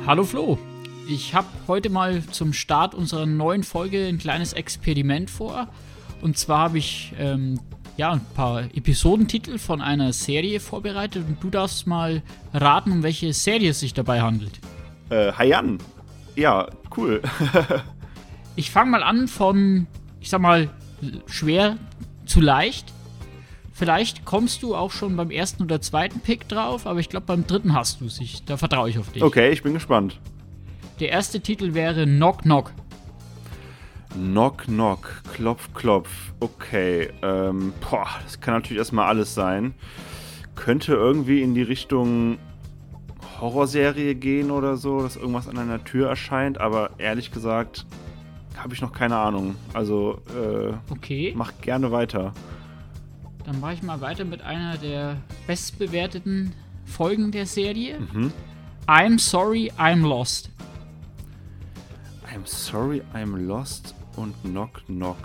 Hallo Flo, ich habe heute mal zum Start unserer neuen Folge ein kleines Experiment vor. Und zwar habe ich ein paar Episodentitel von einer Serie vorbereitet und du darfst mal raten, um welche Serie es sich dabei handelt. Haiyan. Ja, cool. Ich fange mal an von, ich sag mal, schwer zu leicht. Vielleicht kommst du auch schon beim ersten oder zweiten Pick drauf, aber ich glaube, beim dritten hast du es. Da vertraue ich auf dich. Okay, ich bin gespannt. Der erste Titel wäre Knock Knock. Knock Knock, Klopf Klopf. Okay, das kann natürlich erstmal alles sein. Könnte irgendwie in die Richtung Horrorserie gehen oder so, dass irgendwas an einer Tür erscheint, aber ehrlich gesagt habe ich noch keine Ahnung. Also, okay. Mach gerne weiter. Dann mache ich mal weiter mit einer der bestbewerteten Folgen der Serie. I'm Sorry, I'm Lost. I'm Sorry, I'm Lost und Knock Knock.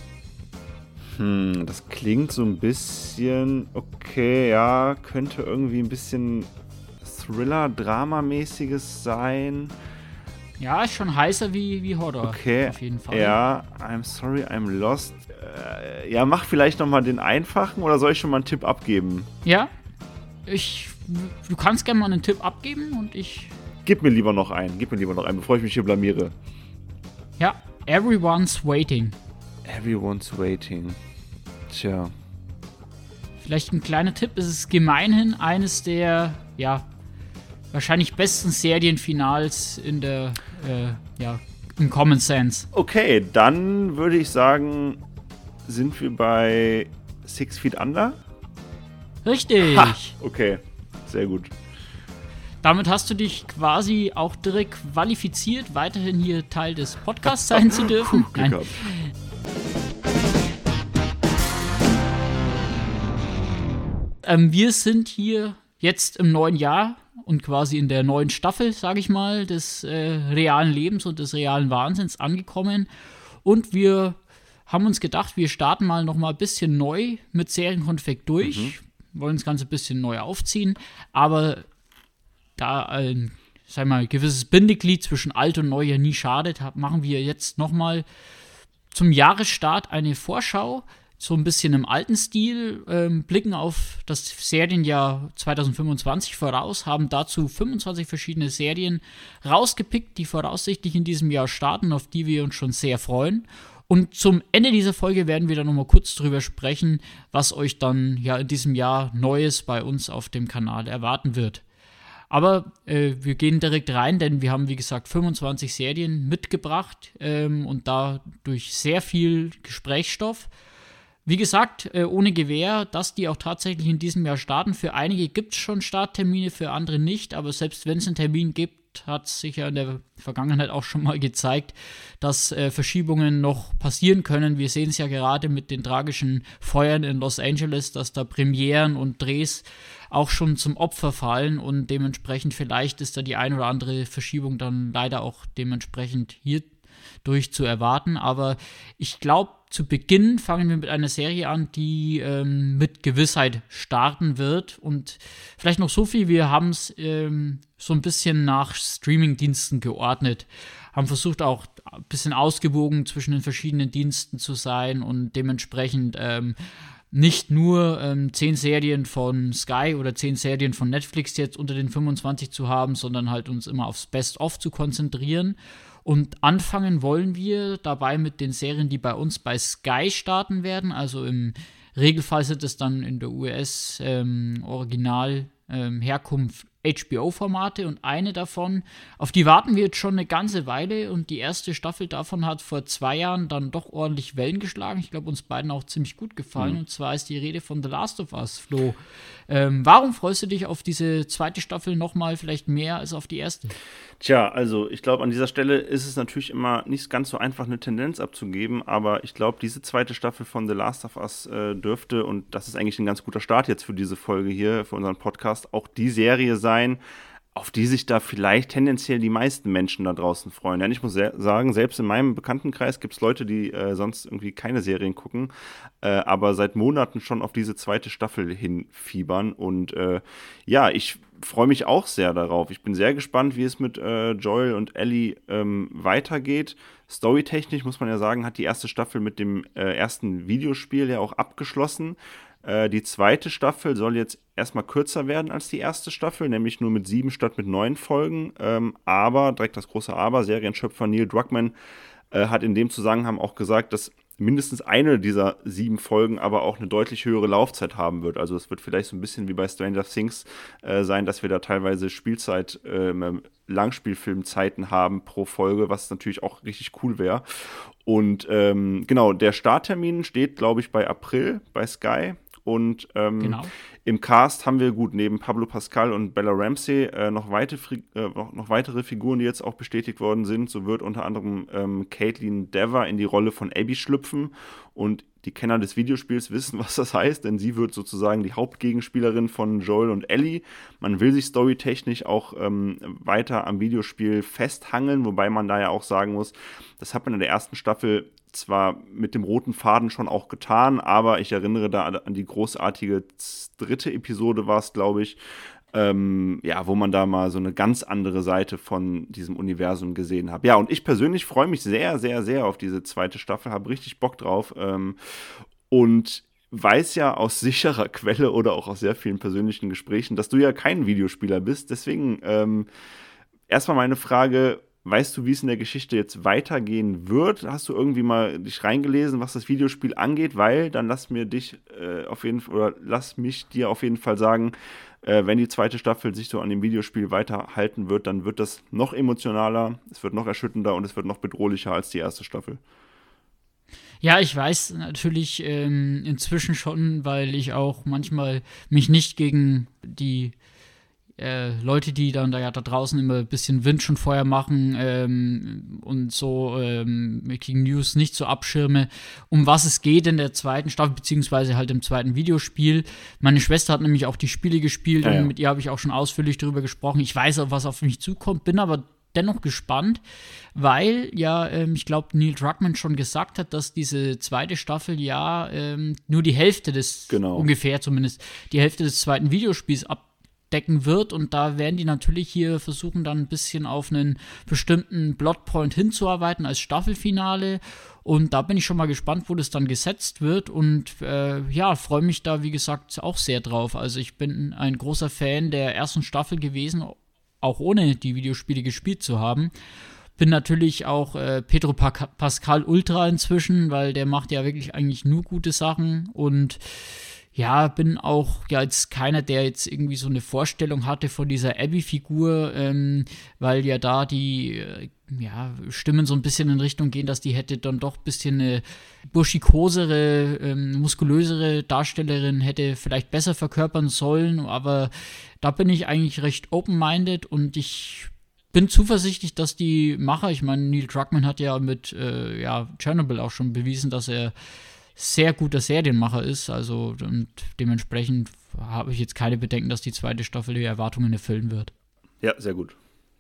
Das klingt so ein bisschen, okay, ja, könnte irgendwie ein bisschen Thriller-Drama-mäßiges sein. Ja, ist schon heißer wie Horror. Okay, auf jeden Fall. Ja, I'm Sorry, I'm Lost. Ja, mach vielleicht nochmal den einfachen oder soll ich schon mal einen Tipp abgeben? Ja, du kannst gerne mal einen Tipp abgeben und ich... Gib mir lieber noch einen, bevor ich mich hier blamiere. Ja, Everyone's Waiting. Everyone's Waiting. Tja. Vielleicht ein kleiner Tipp, es ist gemeinhin eines der, wahrscheinlich besten Serienfinals in der, im Common Sense. Okay, dann würde ich sagen, sind wir bei 6 Feet Under? Richtig. Ha, okay, sehr gut. Damit hast du dich quasi auch direkt qualifiziert, weiterhin hier Teil des Podcasts sein zu dürfen. Glück gehabt. Wir sind hier jetzt im neuen Jahr und quasi in der neuen Staffel, sage ich mal, des realen Lebens und des realen Wahnsinns angekommen. Und wir haben uns gedacht, wir starten mal noch mal ein bisschen neu mit Serienkonfekt durch. Wollen das Ganze ein bisschen neu aufziehen. Aber da ein gewisses Bindeglied zwischen alt und neu ja nie schadet, machen wir jetzt noch mal zum Jahresstart eine Vorschau. So ein bisschen im alten Stil, blicken auf das Serienjahr 2025 voraus, haben dazu 25 verschiedene Serien rausgepickt, die voraussichtlich in diesem Jahr starten, auf die wir uns schon sehr freuen. Und zum Ende dieser Folge werden wir dann nochmal kurz drüber sprechen, was euch dann in diesem Jahr Neues bei uns auf dem Kanal erwarten wird. Aber wir gehen direkt rein, denn wir haben, wie gesagt, 25 Serien mitgebracht und dadurch sehr viel Gesprächsstoff. Wie gesagt, ohne Gewähr, dass die auch tatsächlich in diesem Jahr starten. Für einige gibt es schon Starttermine, für andere nicht. Aber selbst wenn es einen Termin gibt, hat es sich ja in der Vergangenheit auch schon mal gezeigt, dass Verschiebungen noch passieren können. Wir sehen es ja gerade mit den tragischen Feuern in Los Angeles, dass da Premieren und Drehs auch schon zum Opfer fallen. Und dementsprechend vielleicht ist da die ein oder andere Verschiebung dann leider auch dementsprechend hier durch zu erwarten. Aber ich glaube, zu Beginn fangen wir mit einer Serie an, die mit Gewissheit starten wird. Und vielleicht noch so viel, wir haben es so ein bisschen nach Streaming-Diensten geordnet. Haben versucht auch ein bisschen ausgewogen zwischen den verschiedenen Diensten zu sein und dementsprechend nicht nur 10 Serien von Sky oder 10 Serien von Netflix jetzt unter den 25 zu haben, sondern halt uns immer aufs Best-of zu konzentrieren. Und anfangen wollen wir dabei mit den Serien, die bei uns bei Sky starten werden. Also im Regelfall sind es dann in der US-Original-Herkunft HBO-Formate und eine davon, auf die warten wir jetzt schon eine ganze Weile und die erste Staffel davon hat vor 2 Jahren dann doch ordentlich Wellen geschlagen. Ich glaube, uns beiden auch ziemlich gut gefallen und zwar ist die Rede von The Last of Us, Flo. Warum freust du dich auf diese zweite Staffel nochmal vielleicht mehr als auf die erste? Tja, also ich glaube, an dieser Stelle ist es natürlich immer nicht ganz so einfach, eine Tendenz abzugeben, aber ich glaube, diese zweite Staffel von The Last of Us dürfte, und das ist eigentlich ein ganz guter Start jetzt für diese Folge hier, für unseren Podcast, auch die Serie sein, auf die sich da vielleicht tendenziell die meisten Menschen da draußen freuen. Ja, ich muss sagen, selbst in meinem Bekanntenkreis gibt es Leute, die sonst irgendwie keine Serien gucken, aber seit Monaten schon auf diese zweite Staffel hinfiebern. Und ja, ich freue mich auch sehr darauf. Ich bin sehr gespannt, wie es mit Joel und Ellie weitergeht. Storytechnisch muss man ja sagen, hat die erste Staffel mit dem ersten Videospiel ja auch abgeschlossen. Die zweite Staffel soll jetzt erstmal kürzer werden als die erste Staffel, nämlich nur mit 7 statt mit 9 Folgen. Aber, direkt das große Aber, Serienschöpfer Neil Druckmann hat in dem Zusammenhang auch gesagt, dass mindestens eine dieser 7 Folgen aber auch eine deutlich höhere Laufzeit haben wird. Also es wird vielleicht so ein bisschen wie bei Stranger Things sein, dass wir da teilweise Spielzeit, Langspielfilmzeiten haben pro Folge, was natürlich auch richtig cool wäre. Und genau, der Starttermin steht, glaube ich, bei April bei Sky. Und Genau. im Cast haben wir gut neben Pablo Pascal und Bella Ramsey noch weitere Figuren, die jetzt auch bestätigt worden sind. So wird unter anderem Caitlin Dever in die Rolle von Abby schlüpfen. Und die Kenner des Videospiels wissen, was das heißt, denn sie wird sozusagen die Hauptgegenspielerin von Joel und Ellie. Man will sich storytechnisch auch weiter am Videospiel festhangeln, wobei man da ja auch sagen muss, das hat man in der ersten Staffel zwar mit dem roten Faden schon auch getan, aber ich erinnere da an die großartige 3. Episode war es, glaube ich, ja, wo man da mal so eine ganz andere Seite von diesem Universum gesehen hat. Ja, und ich persönlich freue mich sehr, sehr, sehr auf diese zweite Staffel, habe richtig Bock drauf und weiß ja aus sicherer Quelle oder auch aus sehr vielen persönlichen Gesprächen, dass du ja kein Videospieler bist. Deswegen erstmal meine Frage: Weißt du, wie es in der Geschichte jetzt weitergehen wird? Hast du irgendwie mal dich reingelesen, was das Videospiel angeht? Weil dann lass mich dir auf jeden Fall sagen, wenn die zweite Staffel sich so an dem Videospiel weiterhalten wird, dann wird das noch emotionaler, es wird noch erschütternder und es wird noch bedrohlicher als die erste Staffel. Ja, ich weiß natürlich inzwischen schon, weil ich auch manchmal mich nicht gegen die Leute, die dann da draußen immer ein bisschen Wind schon vorher machen und so Making News nicht so abschirme, um was es geht in der zweiten Staffel, beziehungsweise halt im zweiten Videospiel. Meine Schwester hat nämlich auch die Spiele gespielt und mit ihr habe ich auch schon ausführlich darüber gesprochen. Ich weiß auch, was auf mich zukommt, bin aber dennoch gespannt, weil ja, ich glaube, Neil Druckmann schon gesagt hat, dass diese zweite Staffel ja nur die Hälfte ungefähr zumindest, die Hälfte des zweiten Videospiels abdecken wird, und da werden die natürlich hier versuchen, dann ein bisschen auf einen bestimmten Plotpoint hinzuarbeiten als Staffelfinale, und da bin ich schon mal gespannt, wo das dann gesetzt wird, und ja, freue mich da, wie gesagt, auch sehr drauf. Also ich bin ein großer Fan der ersten Staffel gewesen, auch ohne die Videospiele gespielt zu haben. Bin natürlich auch Pedro Pascal Ultra inzwischen, weil der macht ja wirklich eigentlich nur gute Sachen, und ja, bin auch ja jetzt keiner, der jetzt irgendwie so eine Vorstellung hatte von dieser Abby-Figur, weil ja da die Stimmen so ein bisschen in Richtung gehen, dass die hätte dann doch ein bisschen eine burschikosere, muskulösere Darstellerin hätte vielleicht besser verkörpern sollen, aber da bin ich eigentlich recht open-minded, und ich bin zuversichtlich, dass die Macher, ich meine, Neil Druckmann hat ja mit Chernobyl auch schon bewiesen, dass er sehr guter Serienmacher ist, also, und dementsprechend habe ich jetzt keine Bedenken, dass die zweite Staffel die Erwartungen erfüllen wird. Ja, sehr gut.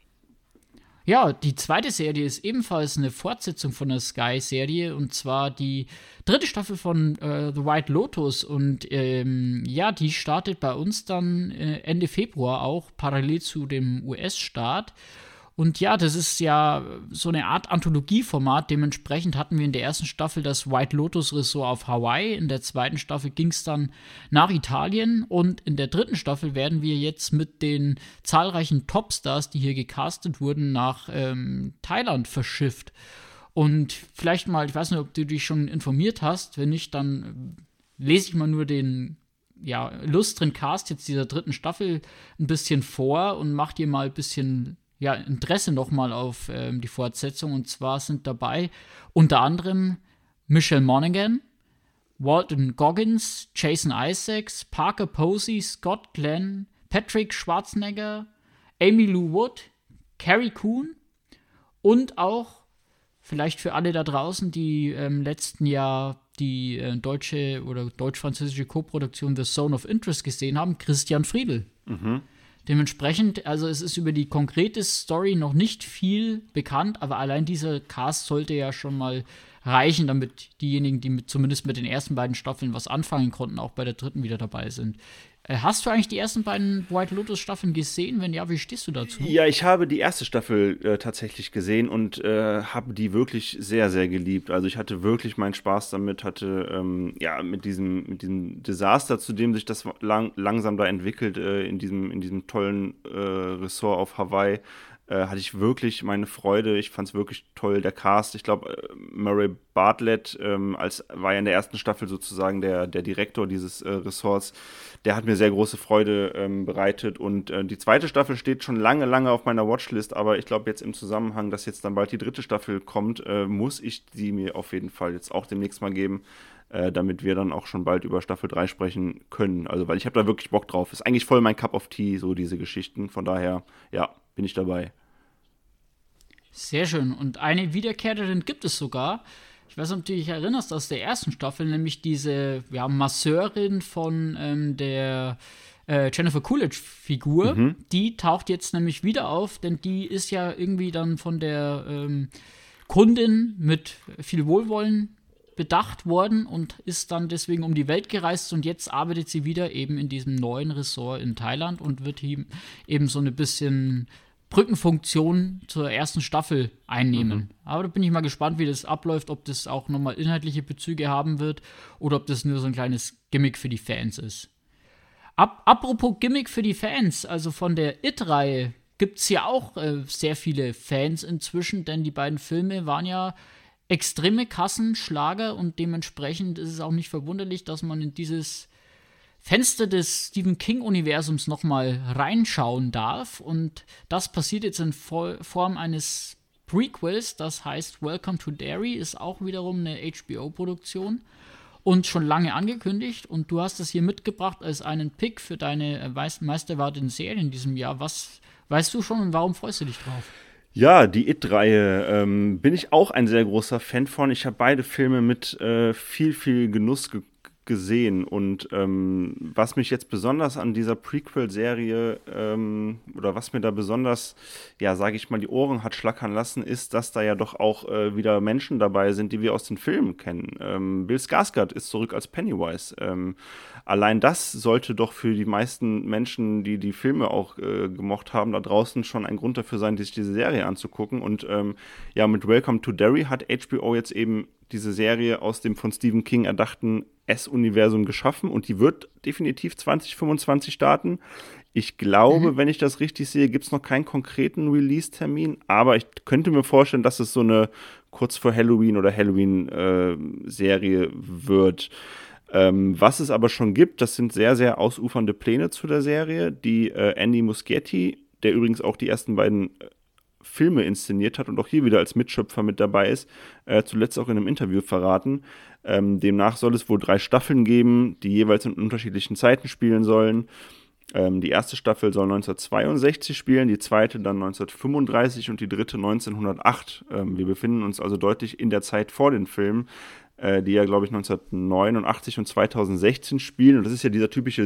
Ja, die zweite Serie ist ebenfalls eine Fortsetzung von der Sky-Serie, und zwar die 3. Staffel von The White Lotus, und die startet bei uns dann Ende Februar auch, parallel zu dem US-Start. Und ja, das ist ja so eine Art Anthologieformat. Dementsprechend hatten wir in der ersten Staffel das White Lotus Resort auf Hawaii. In der zweiten Staffel ging es dann nach Italien. Und in der 3. Staffel werden wir jetzt mit den zahlreichen Topstars, die hier gecastet wurden, nach Thailand verschifft. Und vielleicht mal, ich weiß nicht, ob du dich schon informiert hast. Wenn nicht, dann lese ich mal nur den illustren Cast jetzt dieser 3. Staffel ein bisschen vor und mach dir mal ein bisschen Interesse nochmal auf die Fortsetzung. Und zwar sind dabei unter anderem Michelle Monaghan, Walton Goggins, Jason Isaacs, Parker Posey, Scott Glenn, Patrick Schwarzenegger, Amy Lou Wood, Carrie Coon und auch, vielleicht für alle da draußen, die im letzten Jahr die deutsche oder deutsch-französische Koproduktion The Zone of Interest gesehen haben, Christian Friedl. Dementsprechend, also es ist über die konkrete Story noch nicht viel bekannt, aber allein dieser Cast sollte ja schon mal reichen, damit diejenigen, die zumindest mit den ersten beiden Staffeln was anfangen konnten, auch bei der dritten wieder dabei sind. Hast du eigentlich die ersten beiden White Lotus Staffeln gesehen? Wenn ja, wie stehst du dazu? Ja, ich habe die erste Staffel tatsächlich gesehen und habe die wirklich sehr, sehr geliebt. Also ich hatte wirklich meinen Spaß damit, hatte mit diesem Desaster, zu dem sich das langsam da entwickelt, in diesem tollen Ressort auf Hawaii, hatte ich wirklich meine Freude. Ich fand es wirklich toll, der Cast. Ich glaube, Murray Bartlett war ja in der ersten Staffel sozusagen der Direktor dieses Ressorts. Der hat mir sehr große Freude bereitet. Und die zweite Staffel steht schon lange, lange auf meiner Watchlist. Aber ich glaube, jetzt im Zusammenhang, dass jetzt dann bald die dritte Staffel kommt, muss ich sie mir auf jeden Fall jetzt auch demnächst mal geben, damit wir dann auch schon bald über Staffel 3 sprechen können. Also, weil ich habe da wirklich Bock drauf. Ist eigentlich voll mein Cup of Tea, so diese Geschichten. Von daher, ja, bin ich dabei. Sehr schön. Und eine Wiederkehrerin gibt es sogar. Ich weiß nicht, ob du dich erinnerst aus der ersten Staffel, nämlich diese Masseurin von der Jennifer Coolidge-Figur. Die taucht jetzt nämlich wieder auf, denn die ist ja irgendwie dann von der Kundin mit viel Wohlwollen bedacht worden und ist dann deswegen um die Welt gereist und jetzt arbeitet sie wieder eben in diesem neuen Ressort in Thailand und wird eben so eine bisschen Brückenfunktion zur ersten Staffel einnehmen. Aber da bin ich mal gespannt, wie das abläuft, ob das auch nochmal inhaltliche Bezüge haben wird oder ob das nur so ein kleines Gimmick für die Fans ist. Apropos Gimmick für die Fans, also von der It-Reihe gibt es ja auch sehr viele Fans inzwischen, denn die beiden Filme waren ja extreme Kassenschlager und dementsprechend ist es auch nicht verwunderlich, dass man in dieses Fenster des Stephen King-Universums nochmal reinschauen darf. Und das passiert jetzt in Form eines Prequels, das heißt Welcome to Derry, ist auch wiederum eine HBO-Produktion und schon lange angekündigt. Und du hast das hier mitgebracht als einen Pick für deine meisterwarteten Serie in diesem Jahr. Was weißt du schon und warum freust du dich drauf? Ja, die It-Reihe bin ich auch ein sehr großer Fan von. Ich habe beide Filme mit viel, viel Genuss gesehen und was mich jetzt besonders an dieser Prequel-Serie oder was mir da besonders, ja, sage ich mal, die Ohren hat schlackern lassen, ist, dass da ja doch auch wieder Menschen dabei sind, die wir aus den Filmen kennen. Bill Skarsgård ist zurück als Pennywise. Allein das sollte doch für die meisten Menschen, die die Filme auch gemocht haben, da draußen schon ein Grund dafür sein, sich diese Serie anzugucken. Und ja, mit Welcome to Derry hat HBO jetzt eben diese Serie aus dem von Stephen King erdachten S-Universum geschaffen und die wird definitiv 2025 starten. Ich glaube, wenn ich das richtig sehe, gibt es noch keinen konkreten Release-Termin, aber ich könnte mir vorstellen, dass es so eine kurz vor Halloween oder Halloween-Serie wird. Was es aber schon gibt, das sind sehr, sehr ausufernde Pläne zu der Serie, die Andy Muschietti, der übrigens auch die ersten beiden Filme inszeniert hat und auch hier wieder als Mitschöpfer mit dabei ist, zuletzt auch in einem Interview verraten. Demnach soll es wohl 3 Staffeln geben, die jeweils in unterschiedlichen Zeiten spielen sollen. Die erste Staffel soll 1962 spielen, die zweite dann 1935 und die dritte 1908. Wir befinden uns also deutlich in der Zeit vor den Filmen, die ja, glaube ich, 1989 und 2016 spielen. Und das ist ja dieser typische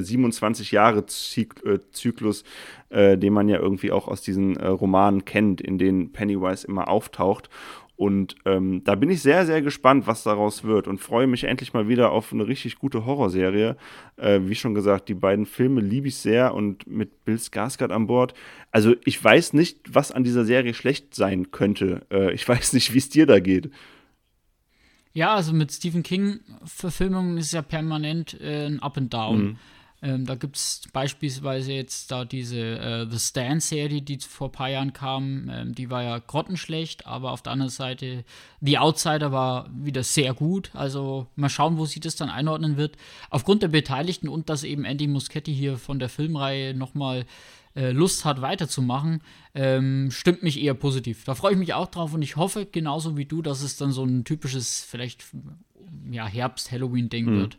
27-Jahre-Zyklus, den man ja irgendwie auch aus diesen Romanen kennt, in denen Pennywise immer auftaucht. Und da bin ich sehr, sehr gespannt, was daraus wird und freue mich endlich mal wieder auf eine richtig gute Horrorserie. Wie schon gesagt, die beiden Filme liebe ich sehr und mit Bill Skarsgård an Bord. Also ich weiß nicht, was an dieser Serie schlecht sein könnte. Ich weiß nicht, wie es dir da geht. Ja, also mit Stephen King-Verfilmungen ist ja permanent ein Up and Down. Da gibt es beispielsweise jetzt da diese The Stand-Serie, die vor ein paar Jahren kam. Die war ja grottenschlecht, aber auf der anderen Seite The Outsider war wieder sehr gut. Also mal schauen, wo sich das dann einordnen wird. Aufgrund der Beteiligten und dass eben Andy Muschietti hier von der Filmreihe nochmal Lust hat, weiterzumachen, stimmt mich eher positiv. Da freue ich mich auch drauf und ich hoffe, genauso wie du, dass es dann so ein typisches, vielleicht Herbst-Halloween-Ding wird.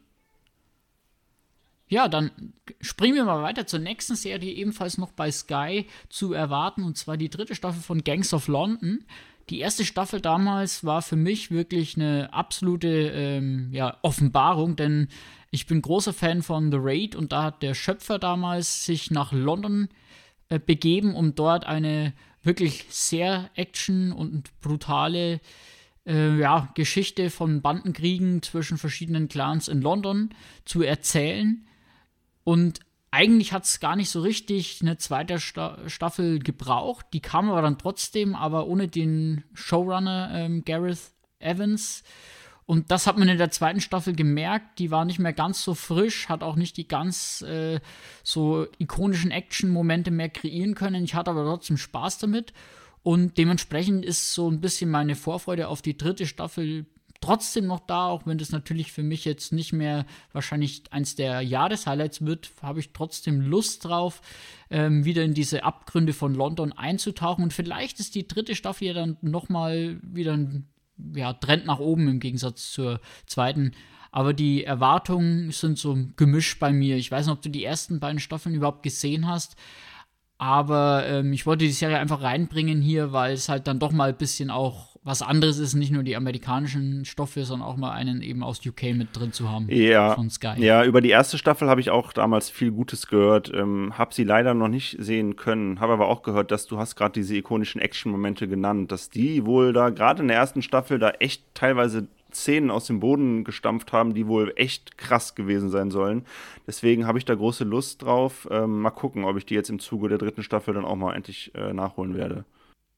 Ja, dann springen wir mal weiter zur nächsten Serie, ebenfalls noch bei Sky zu erwarten, und zwar die 3. Staffel von Gangs of London. Die erste Staffel damals war für mich wirklich eine absolute Offenbarung, denn ich bin großer Fan von The Raid und da hat der Schöpfer damals sich nach London begeben, um dort eine wirklich sehr action- und brutale Geschichte von Bandenkriegen zwischen verschiedenen Clans in London zu erzählen. Und eigentlich hat es gar nicht so richtig eine zweite Staffel gebraucht. Die kam aber dann trotzdem, aber ohne den Showrunner Gareth Evans. Und das hat man in der zweiten Staffel gemerkt. Die war nicht mehr ganz so frisch, hat auch nicht die ganz so ikonischen Action-Momente mehr kreieren können. Ich hatte aber trotzdem Spaß damit. Und dementsprechend ist so ein bisschen meine Vorfreude auf die dritte Staffel trotzdem noch da, auch wenn das natürlich für mich jetzt nicht mehr wahrscheinlich eins der Jahreshighlights wird, habe ich trotzdem Lust drauf, wieder in diese Abgründe von London einzutauchen. Und vielleicht ist die dritte Staffel ja dann nochmal wieder ein Trend nach oben im Gegensatz zur zweiten. Aber die Erwartungen sind so gemischt bei mir. Ich weiß nicht, ob du die ersten beiden Staffeln überhaupt gesehen hast. Aber ich wollte die Serie einfach reinbringen hier, weil es halt dann doch mal ein bisschen auch was anderes ist, nicht nur die amerikanischen Stoffe, sondern auch mal einen eben aus UK mit drin zu haben von Sky. Ja, über die erste Staffel habe ich auch damals viel Gutes gehört, habe sie leider noch nicht sehen können, habe aber auch gehört, dass du hast gerade diese ikonischen Action-Momente genannt, dass die wohl da gerade in der ersten Staffel da echt teilweise Szenen aus dem Boden gestampft haben, die wohl echt krass gewesen sein sollen. Deswegen habe ich da große Lust drauf. Mal gucken, ob ich die jetzt im Zuge der dritten Staffel dann auch mal endlich nachholen werde.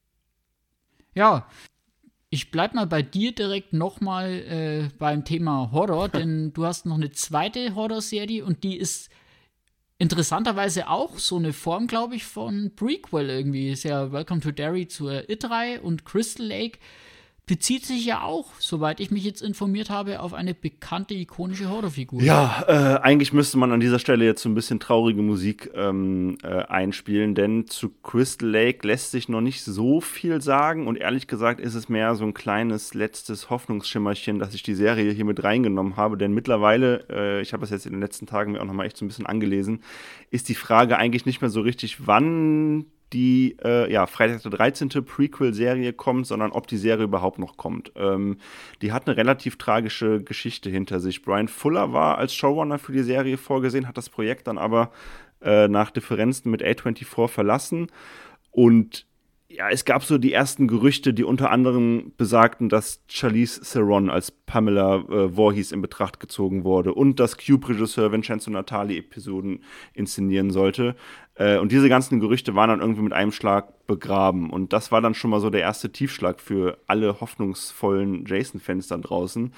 Ja, ich bleib mal bei dir direkt nochmal beim Thema Horror, denn du hast noch eine zweite Horrorserie und die ist interessanterweise auch so eine Form, glaube ich, von Prequel irgendwie. Ist ja Welcome to Derry zur It-Reihe und Crystal Lake bezieht sich ja auch, soweit ich mich jetzt informiert habe, auf eine bekannte, ikonische Horrorfigur. Ja, eigentlich müsste man an dieser Stelle jetzt so ein bisschen traurige Musik einspielen, denn zu Crystal Lake lässt sich noch nicht so viel sagen und ehrlich gesagt ist es mehr so ein kleines letztes Hoffnungsschimmerchen, dass ich die Serie hier mit reingenommen habe, denn mittlerweile, ich habe es jetzt in den letzten Tagen mir auch noch mal echt so ein bisschen angelesen, ist die Frage eigentlich nicht mehr so richtig, wann die Freitag der 13. Prequel-Serie kommt, sondern ob die Serie überhaupt noch kommt. Die hat eine relativ tragische Geschichte hinter sich. Brian Fuller war als Showrunner für die Serie vorgesehen, hat das Projekt dann aber nach Differenzen mit A24 verlassen. Und ja, es gab so die ersten Gerüchte, die unter anderem besagten, dass Charlize Theron als Pamela Voorhees in Betracht gezogen wurde und dass Cube-Regisseur Vincenzo Natali Episoden inszenieren sollte. Und diese ganzen Gerüchte waren dann irgendwie mit einem Schlag begraben. Und das war dann schon mal so der erste Tiefschlag für alle hoffnungsvollen Jason-Fans da draußen.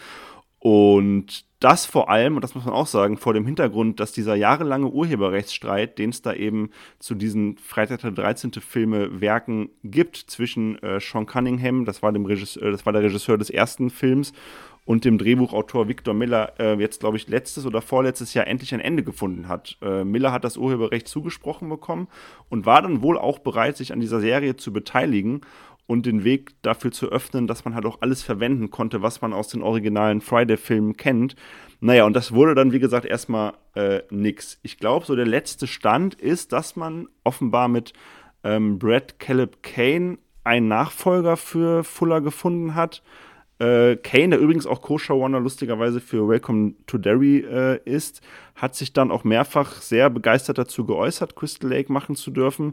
Und das vor allem, und das muss man auch sagen, vor dem Hintergrund, dass dieser jahrelange Urheberrechtsstreit, den es da eben zu diesen Freitag der 13. Filme-Werken gibt, zwischen Sean Cunningham, das war der Regisseur des ersten Films, und dem Drehbuchautor Victor Miller jetzt, glaube ich, letztes oder vorletztes Jahr endlich ein Ende gefunden hat. Miller hat das Urheberrecht zugesprochen bekommen und war dann wohl auch bereit, sich an dieser Serie zu beteiligen und den Weg dafür zu öffnen, dass man halt auch alles verwenden konnte, was man aus den originalen Friday-Filmen kennt. Naja, und das wurde dann, wie gesagt, erstmal nix. Ich glaube, so der letzte Stand ist, dass man offenbar mit Brad Caleb Kane einen Nachfolger für Fuller gefunden hat. Kane, der übrigens auch Co-Showrunner lustigerweise für Welcome to Derry ist, hat sich dann auch mehrfach sehr begeistert dazu geäußert, Crystal Lake machen zu dürfen.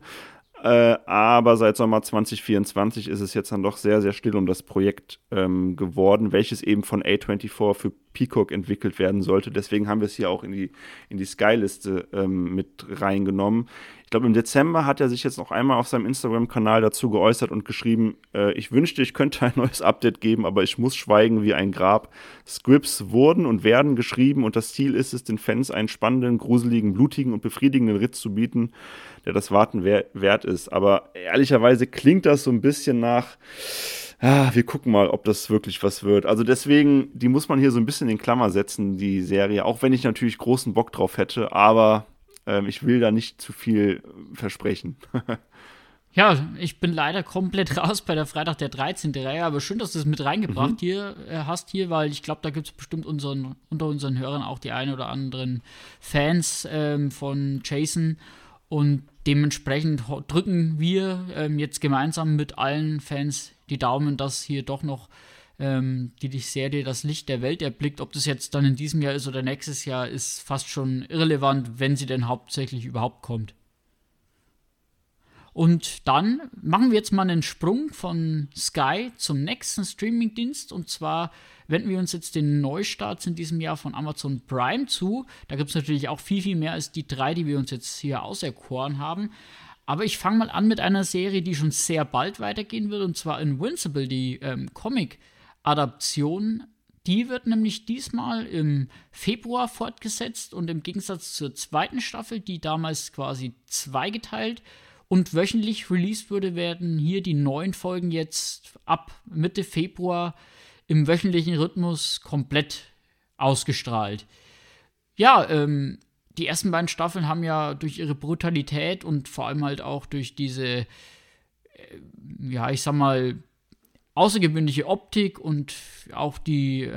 Aber seit Sommer 2024 ist es jetzt dann doch sehr, sehr still um das Projekt geworden, welches eben von A24 für Peacock entwickelt werden sollte. Deswegen haben wir es hier auch in die Sky-Liste mit reingenommen. Ich glaube, im Dezember hat er sich jetzt noch einmal auf seinem Instagram-Kanal dazu geäußert und geschrieben, ich wünschte, ich könnte ein neues Update geben, aber ich muss schweigen wie ein Grab. Scripts wurden und werden geschrieben und das Ziel ist es, den Fans einen spannenden, gruseligen, blutigen und befriedigenden Ritt zu bieten, der das Warten wert ist. Aber ehrlicherweise klingt das so ein bisschen nach, wir gucken mal, ob das wirklich was wird. Also deswegen, die muss man hier so ein bisschen in Klammer setzen, die Serie, auch wenn ich natürlich großen Bock drauf hätte, aber ich will da nicht zu viel versprechen. Ja, ich bin leider komplett raus bei der Freitag der 13. Reihe, aber schön, dass du es mit reingebracht hast, weil ich glaube, da gibt es bestimmt unter unseren Hörern auch die ein oder anderen Fans von Jason und dementsprechend drücken wir jetzt gemeinsam mit allen Fans die Daumen, dass hier doch noch die Serie das Licht der Welt erblickt. Ob das jetzt dann in diesem Jahr ist oder nächstes Jahr, ist fast schon irrelevant, wenn sie denn hauptsächlich überhaupt kommt. Und dann machen wir jetzt mal einen Sprung von Sky zum nächsten Streamingdienst. Und zwar wenden wir uns jetzt den Neustarts in diesem Jahr von Amazon Prime zu. Da gibt es natürlich auch viel, viel mehr als die 3, die wir uns jetzt hier auserkoren haben. Aber ich fange mal an mit einer Serie, die schon sehr bald weitergehen wird. Und zwar Invincible, die Comic-Adaption. Die wird nämlich diesmal im Februar fortgesetzt. Und im Gegensatz zur zweiten Staffel, die damals quasi zweigeteilt und wöchentlich released wurde, werden hier die 9 Folgen jetzt ab Mitte Februar im wöchentlichen Rhythmus komplett ausgestrahlt. Ja, die ersten beiden Staffeln haben ja durch ihre Brutalität und vor allem halt auch durch diese, ich sag mal, außergewöhnliche Optik und auch die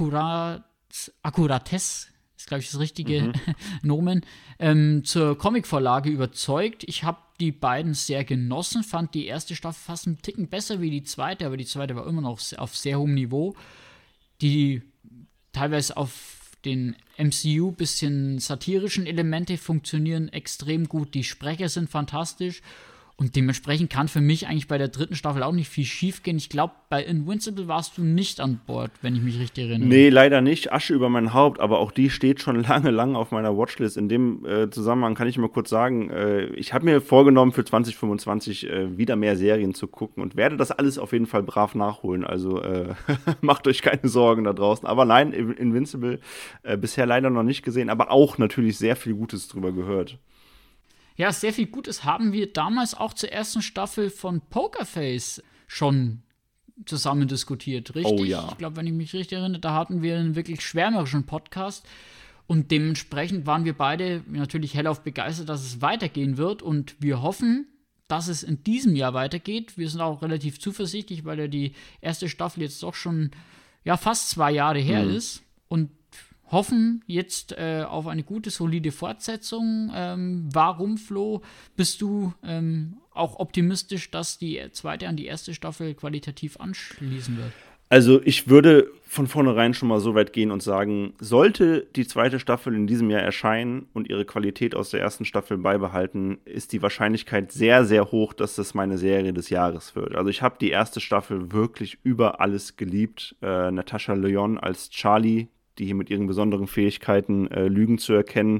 Akkuratesse, ist glaube ich das richtige Nomen, zur Comicvorlage überzeugt. Ich habe die beiden sehr genossen, fand die erste Staffel fast einen Ticken besser wie die zweite, aber die zweite war immer noch auf sehr hohem Niveau. Die teilweise auf den MCU bisschen satirischen Elemente funktionieren extrem gut, die Sprecher sind fantastisch und dementsprechend kann für mich eigentlich bei der dritten Staffel auch nicht viel schief gehen. Ich glaube, bei Invincible warst du nicht an Bord, wenn ich mich richtig erinnere. Nee, leider nicht. Asche über mein Haupt, aber auch die steht schon lange auf meiner Watchlist. In dem Zusammenhang kann ich mal kurz sagen, ich habe mir vorgenommen, für 2025 wieder mehr Serien zu gucken und werde das alles auf jeden Fall brav nachholen. Also macht euch keine Sorgen da draußen. Aber nein, Invincible bisher leider noch nicht gesehen, aber auch natürlich sehr viel Gutes drüber gehört. Ja, sehr viel Gutes haben wir damals auch zur ersten Staffel von Pokerface schon zusammen diskutiert, richtig? Oh ja. Ich glaube, wenn ich mich richtig erinnere, da hatten wir einen wirklich schwärmerischen Podcast und dementsprechend waren wir beide natürlich hellauf begeistert, dass es weitergehen wird und wir hoffen, dass es in diesem Jahr weitergeht. Wir sind auch relativ zuversichtlich, weil ja die erste Staffel jetzt doch schon fast 2 Jahre her ist und hoffen jetzt auf eine gute, solide Fortsetzung. Warum, Flo, bist du auch optimistisch, dass die zweite an die erste Staffel qualitativ anschließen wird? Also ich würde von vornherein schon mal so weit gehen und sagen, sollte die zweite Staffel in diesem Jahr erscheinen und ihre Qualität aus der ersten Staffel beibehalten, ist die Wahrscheinlichkeit sehr, sehr hoch, dass das meine Serie des Jahres wird. Also ich habe die erste Staffel wirklich über alles geliebt. Natasha Lyonne als Charlie, die hier mit ihren besonderen Fähigkeiten Lügen zu erkennen,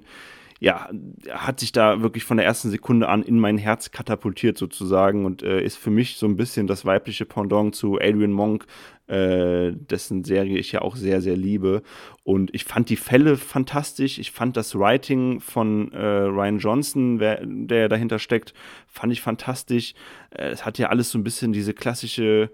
hat sich da wirklich von der ersten Sekunde an in mein Herz katapultiert sozusagen und ist für mich so ein bisschen das weibliche Pendant zu Adrian Monk, dessen Serie ich ja auch sehr, sehr liebe. Und ich fand die Fälle fantastisch. Ich fand das Writing von Rian Johnson, der dahinter steckt, fand ich fantastisch. Es hat ja alles so ein bisschen diese klassische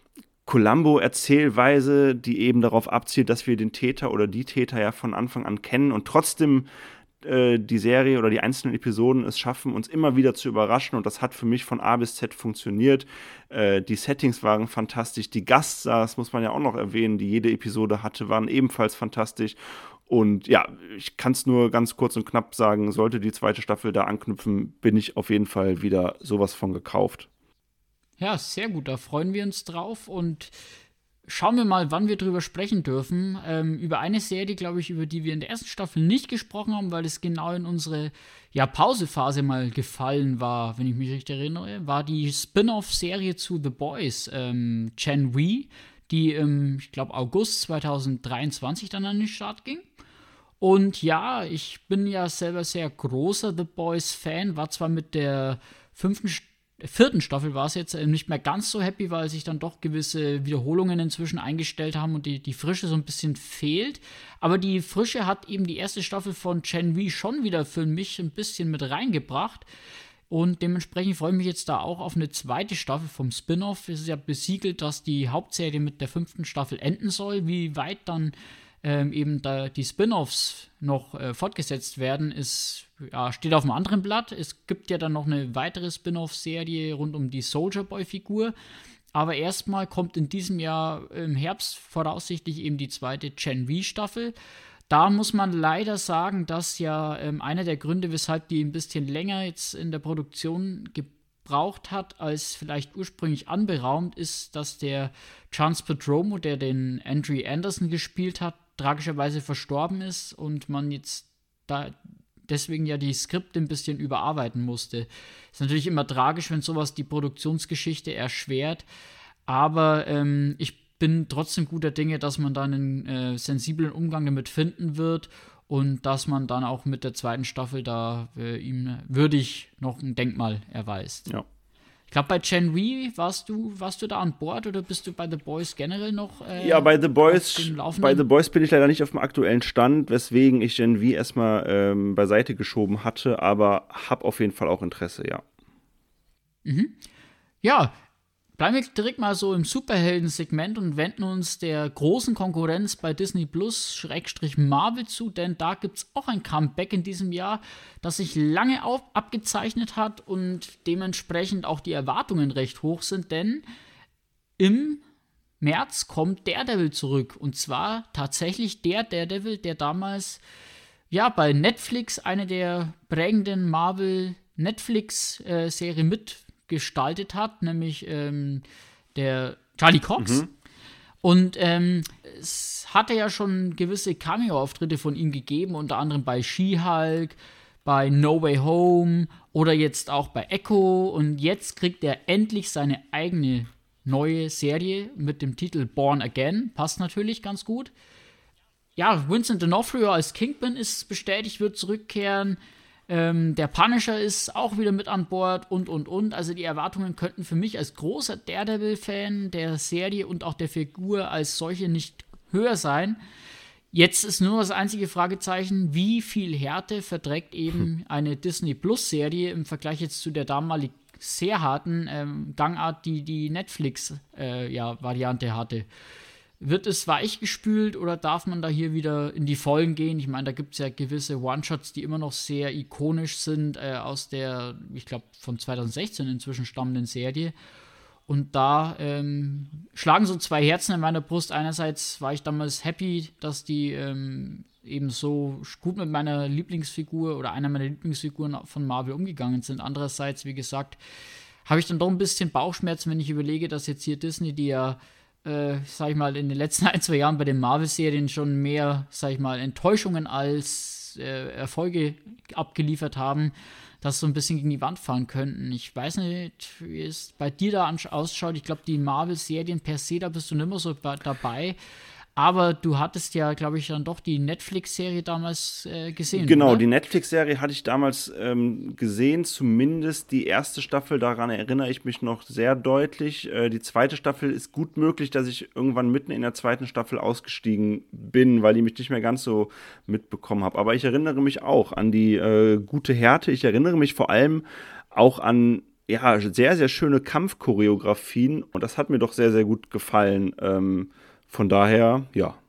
Columbo-Erzählweise, die eben darauf abzielt, dass wir den Täter oder die Täter ja von Anfang an kennen und trotzdem die Serie oder die einzelnen Episoden es schaffen, uns immer wieder zu überraschen und das hat für mich von A bis Z funktioniert. Die Settings waren fantastisch, die Gaststars, muss man ja auch noch erwähnen, die jede Episode hatte, waren ebenfalls fantastisch und ja, ich kann es nur ganz kurz und knapp sagen, sollte die zweite Staffel da anknüpfen, bin ich auf jeden Fall wieder sowas von gekauft. Ja, sehr gut, da freuen wir uns drauf und schauen wir mal, wann wir drüber sprechen dürfen. Über eine Serie, glaube ich, über die wir in der ersten Staffel nicht gesprochen haben, weil es genau in unsere Pausephase mal gefallen war, wenn ich mich richtig erinnere, war die Spin-off-Serie zu The Boys, Gen V, die ich glaube, August 2023 dann an den Start ging. Und ja, ich bin ja selber sehr großer The Boys-Fan, war zwar mit der vierten Staffel war es jetzt nicht mehr ganz so happy, weil sich dann doch gewisse Wiederholungen inzwischen eingestellt haben und die Frische so ein bisschen fehlt. Aber die Frische hat eben die erste Staffel von Gen V schon wieder für mich ein bisschen mit reingebracht. Und dementsprechend freue ich mich jetzt da auch auf eine zweite Staffel vom Spin-off. Es ist ja besiegelt, dass die Hauptserie mit der 5. Staffel enden soll. Wie weit dann eben da die Spin-offs noch fortgesetzt werden, steht auf einem anderen Blatt. Es gibt ja dann noch eine weitere Spin-off-Serie rund um die Soldier Boy-Figur. Aber erstmal kommt in diesem Jahr im Herbst voraussichtlich eben die zweite Gen V-Staffel. Da muss man leider sagen, dass ja einer der Gründe, weshalb die ein bisschen länger jetzt in der Produktion gebraucht hat, als vielleicht ursprünglich anberaumt, ist, dass der Chance Prodromou, der den Andrew Anderson gespielt hat, tragischerweise verstorben ist und man jetzt da deswegen ja die Skripte ein bisschen überarbeiten musste. Ist natürlich immer tragisch, wenn sowas die Produktionsgeschichte erschwert, aber ich bin trotzdem guter Dinge, dass man dann einen sensiblen Umgang damit finden wird und dass man dann auch mit der zweiten Staffel da ihm würdig noch ein Denkmal erweist. Ja. Ich glaube, bei Gen V warst du da an Bord oder bist du bei The Boys generell noch ja, bei The Boys bin ich leider nicht auf dem aktuellen Stand, weswegen ich Gen V erstmal beiseite geschoben hatte, aber habe auf jeden Fall auch Interesse, ja. Mhm. Ja, bleiben wir direkt mal so im Superhelden-Segment und wenden uns der großen Konkurrenz bei Disney Plus / Marvel zu, denn da gibt es auch ein Comeback in diesem Jahr, das sich lange abgezeichnet hat und dementsprechend auch die Erwartungen recht hoch sind, denn im März kommt Daredevil zurück und zwar tatsächlich der Daredevil, der damals ja bei Netflix eine der prägenden Marvel-Netflix-Serie mitgestaltet hat, nämlich der Charlie Cox. Und es hatte ja schon gewisse Cameo-Auftritte von ihm gegeben, unter anderem bei She-Hulk, bei No Way Home oder jetzt auch bei Echo. Und jetzt kriegt er endlich seine eigene neue Serie mit dem Titel Born Again. Passt natürlich ganz gut. Ja, Vincent D'Onofrio als Kingpin ist bestätigt, wird zurückkehren. Der Punisher ist auch wieder mit an Bord und. Also die Erwartungen könnten für mich als großer Daredevil-Fan der Serie und auch der Figur als solche nicht höher sein. Jetzt ist nur das einzige Fragezeichen, wie viel Härte verträgt eben eine Disney-Plus-Serie im Vergleich jetzt zu der damalig sehr harten Gangart, die Netflix-Variante hatte. Wird es weichgespült oder darf man da hier wieder in die Vollen gehen? Ich meine, da gibt es ja gewisse One-Shots, die immer noch sehr ikonisch sind, aus der, ich glaube, von 2016 inzwischen stammenden Serie. Und da schlagen so zwei Herzen in meiner Brust. Einerseits war ich damals happy, dass die eben so gut mit meiner Lieblingsfigur oder einer meiner Lieblingsfiguren von Marvel umgegangen sind. Andererseits, wie gesagt, habe ich dann doch ein bisschen Bauchschmerzen, wenn ich überlege, dass jetzt hier Disney, die ja sag ich mal, in den letzten 1-2 Jahren bei den Marvel-Serien schon mehr, sag ich mal, Enttäuschungen als Erfolge abgeliefert haben, dass so ein bisschen gegen die Wand fahren könnten. Ich weiß nicht, wie es bei dir da ausschaut. Ich glaube, die Marvel-Serien per se, da bist du nicht mehr so dabei. Aber du hattest ja, glaube ich, dann doch die Netflix-Serie damals gesehen. Genau, oder? die Netflix-Serie hatte ich damals gesehen, zumindest die erste Staffel, daran erinnere ich mich noch sehr deutlich. Die zweite Staffel ist gut möglich, dass ich irgendwann mitten in der zweiten Staffel ausgestiegen bin, weil ich mich nicht mehr ganz so mitbekommen habe. Aber ich erinnere mich auch an die gute Härte. Ich erinnere mich vor allem auch an ja, sehr, sehr schöne Kampfchoreografien und das hat mir doch sehr, sehr gut gefallen. Von daher, ja.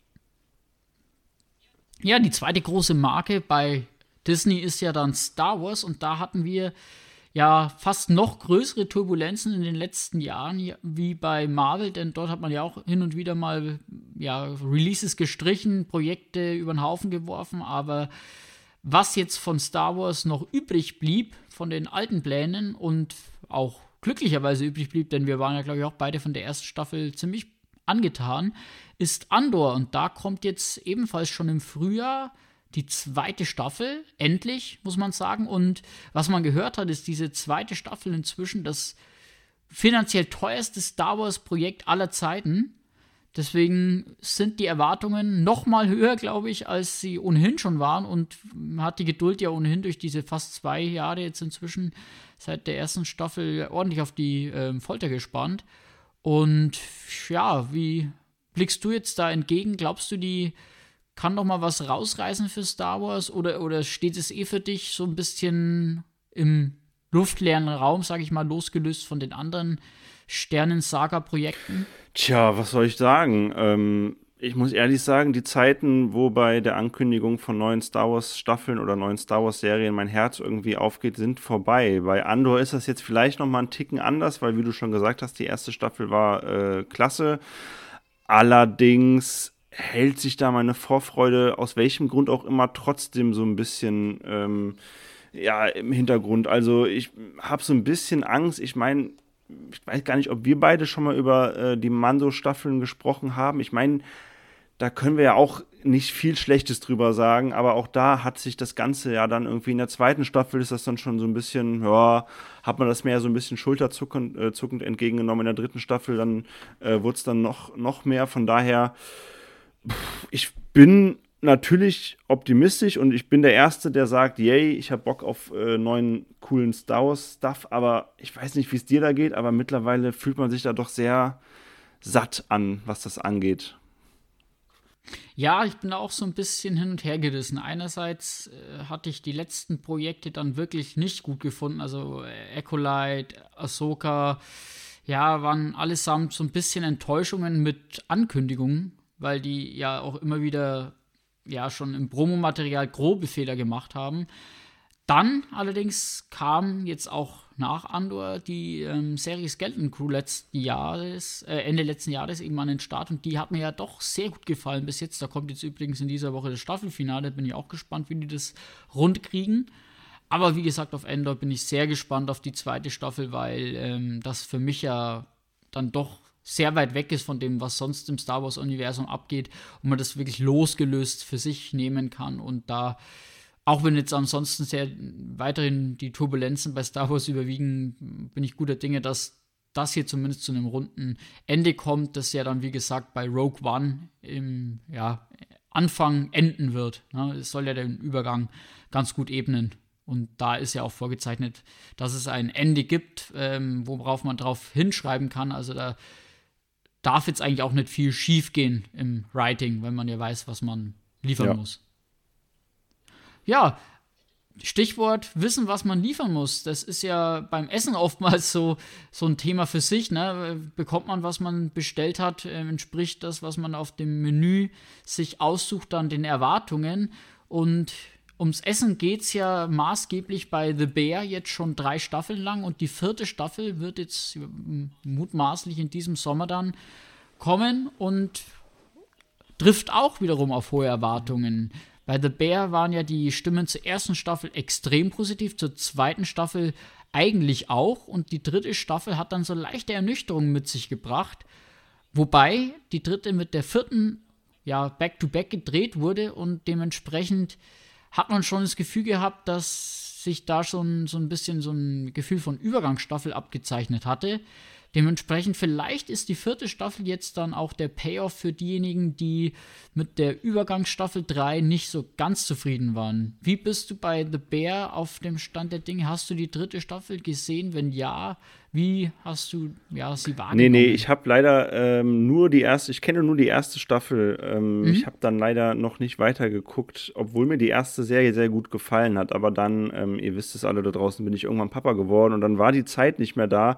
Ja, die zweite große Marke bei Disney ist ja dann Star Wars und da hatten wir ja fast noch größere Turbulenzen in den letzten Jahren wie bei Marvel, denn dort hat man ja auch hin und wieder mal Releases gestrichen, Projekte über den Haufen geworfen, aber was jetzt von Star Wars noch übrig blieb, von den alten Plänen und auch glücklicherweise übrig blieb, denn wir waren ja, glaube ich, auch beide von der ersten Staffel ziemlich angetan, ist Andor. Und da kommt jetzt ebenfalls schon im Frühjahr die zweite Staffel, endlich, muss man sagen. Und was man gehört hat, ist diese zweite Staffel inzwischen das finanziell teuerste Star Wars-Projekt aller Zeiten. Deswegen sind die Erwartungen noch mal höher, glaube ich, als sie ohnehin schon waren. Und man hat die Geduld ja ohnehin durch diese fast 2 Jahre jetzt inzwischen seit der ersten Staffel ordentlich auf die Folter gespannt. Und ja, wie blickst du jetzt da entgegen? Glaubst du, die kann noch mal was rausreißen für Star Wars? Oder steht es für dich so ein bisschen im luftleeren Raum, sage ich mal, losgelöst von den anderen Sternen-Saga-Projekten? Tja, was soll ich sagen? Ich muss ehrlich sagen, die Zeiten, wo bei der Ankündigung von neuen Star Wars Staffeln oder neuen Star Wars Serien mein Herz irgendwie aufgeht, sind vorbei. Bei Andor ist das jetzt vielleicht noch mal einen Ticken anders, weil, wie du schon gesagt hast, die erste Staffel war klasse. Allerdings hält sich da meine Vorfreude, aus welchem Grund auch immer, trotzdem so ein bisschen im Hintergrund. Also ich habe so ein bisschen Angst. Ich meine, ich weiß gar nicht, ob wir beide schon mal über die Mando-Staffeln gesprochen haben. Ich meine, da können wir ja auch nicht viel Schlechtes drüber sagen, aber auch da hat sich das Ganze ja dann irgendwie in der zweiten Staffel ist das dann schon so ein bisschen, ja, hat man das mehr so ein bisschen schulterzuckend entgegengenommen. In der dritten Staffel dann wurde es dann noch mehr. Von daher, ich bin natürlich optimistisch und ich bin der Erste, der sagt, yay, ich habe Bock auf neuen, coolen Star Wars-Stuff, aber ich weiß nicht, wie es dir da geht, aber mittlerweile fühlt man sich da doch sehr satt an, was das angeht. Ja, ich bin da auch so ein bisschen hin und her gerissen. Einerseits hatte ich die letzten Projekte dann wirklich nicht gut gefunden. Also Acolyte, Ahsoka, ja, waren allesamt so ein bisschen Enttäuschungen mit Ankündigungen, weil die ja auch immer wieder ja schon im Promomaterial grobe Fehler gemacht haben. Dann allerdings kam jetzt auch nach Andor die Serie Skeleton Crew Ende letzten Jahres eben an den Start und die hat mir ja doch sehr gut gefallen bis jetzt. Da kommt jetzt übrigens in dieser Woche das Staffelfinale, bin ich auch gespannt, wie die das rund kriegen. Aber wie gesagt, auf Andor bin ich sehr gespannt auf die zweite Staffel, weil das für mich ja dann doch sehr weit weg ist von dem, was sonst im Star Wars-Universum abgeht und man das wirklich losgelöst für sich nehmen kann und da auch wenn jetzt ansonsten sehr weiterhin die Turbulenzen bei Star Wars überwiegen, bin ich guter Dinge, dass das hier zumindest zu einem runden Ende kommt, das ja dann, wie gesagt, bei Rogue One im Anfang enden wird. Ne? Es soll ja den Übergang ganz gut ebnen. Und da ist ja auch vorgezeichnet, dass es ein Ende gibt, worauf man drauf hinschreiben kann. Also da darf jetzt eigentlich auch nicht viel schief gehen im Writing, wenn man ja weiß, was man liefern muss. Ja, Stichwort wissen, was man liefern muss. Das ist ja beim Essen oftmals so ein Thema für sich. Ne? Bekommt man, was man bestellt hat, entspricht das, was man auf dem Menü sich aussucht, dann den Erwartungen. Und ums Essen geht es ja maßgeblich bei The Bear jetzt schon 3 Staffeln lang. Und die 4. Staffel wird jetzt mutmaßlich in diesem Sommer dann kommen und trifft auch wiederum auf hohe Erwartungen. Bei The Bear waren ja die Stimmen zur ersten Staffel extrem positiv, zur zweiten Staffel eigentlich auch. Und die 3. Staffel hat dann so leichte Ernüchterung mit sich gebracht. Wobei die 3. mit der 4. ja back-to-back gedreht wurde und dementsprechend hat man schon das Gefühl gehabt, dass sich da schon so ein bisschen so ein Gefühl von Übergangsstaffel abgezeichnet hatte. Dementsprechend vielleicht ist die 4. Staffel jetzt dann auch der Payoff für diejenigen, die mit der Übergangsstaffel 3 nicht so ganz zufrieden waren. Wie bist du bei The Bear auf dem Stand der Dinge? Hast du die 3. Staffel gesehen? Wenn ja, wie hast du sie wahrgenommen? Nee, ich habe leider ich kenne nur die erste Staffel. Ich habe dann leider noch nicht weitergeguckt, obwohl mir die erste Serie sehr gut gefallen hat. Aber dann, ihr wisst es alle da draußen, bin ich irgendwann Papa geworden und dann war die Zeit nicht mehr da.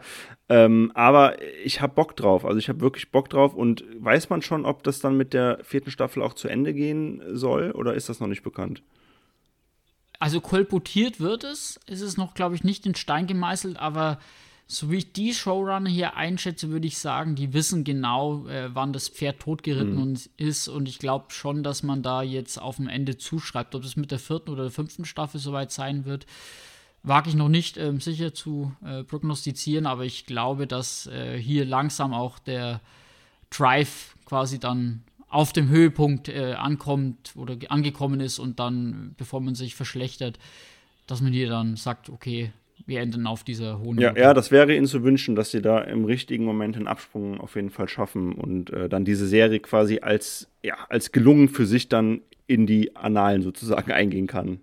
Aber ich habe Bock drauf. Also ich habe wirklich Bock drauf. Und weiß man schon, ob das dann mit der 4. Staffel auch zu Ende gehen soll? Oder ist das noch nicht bekannt? Also kolportiert wird es. Es ist noch, glaube ich, nicht in Stein gemeißelt. Aber so wie ich die Showrunner hier einschätze, würde ich sagen, die wissen genau, wann das Pferd totgeritten ist. Und ich glaube schon, dass man da jetzt auf dem Ende zuschreibt. Ob es mit der 4. oder der 5. Staffel soweit sein wird, wage ich noch nicht sicher zu prognostizieren, aber ich glaube, dass hier langsam auch der Drive quasi dann auf dem Höhepunkt ankommt oder angekommen ist und dann, bevor man sich verschlechtert, dass man hier dann sagt, okay, wir enden auf dieser hohen Note. Ja, das wäre ihnen zu wünschen, dass sie da im richtigen Moment einen Absprung auf jeden Fall schaffen und dann diese Serie quasi als gelungen für sich dann in die Annalen sozusagen eingehen kann.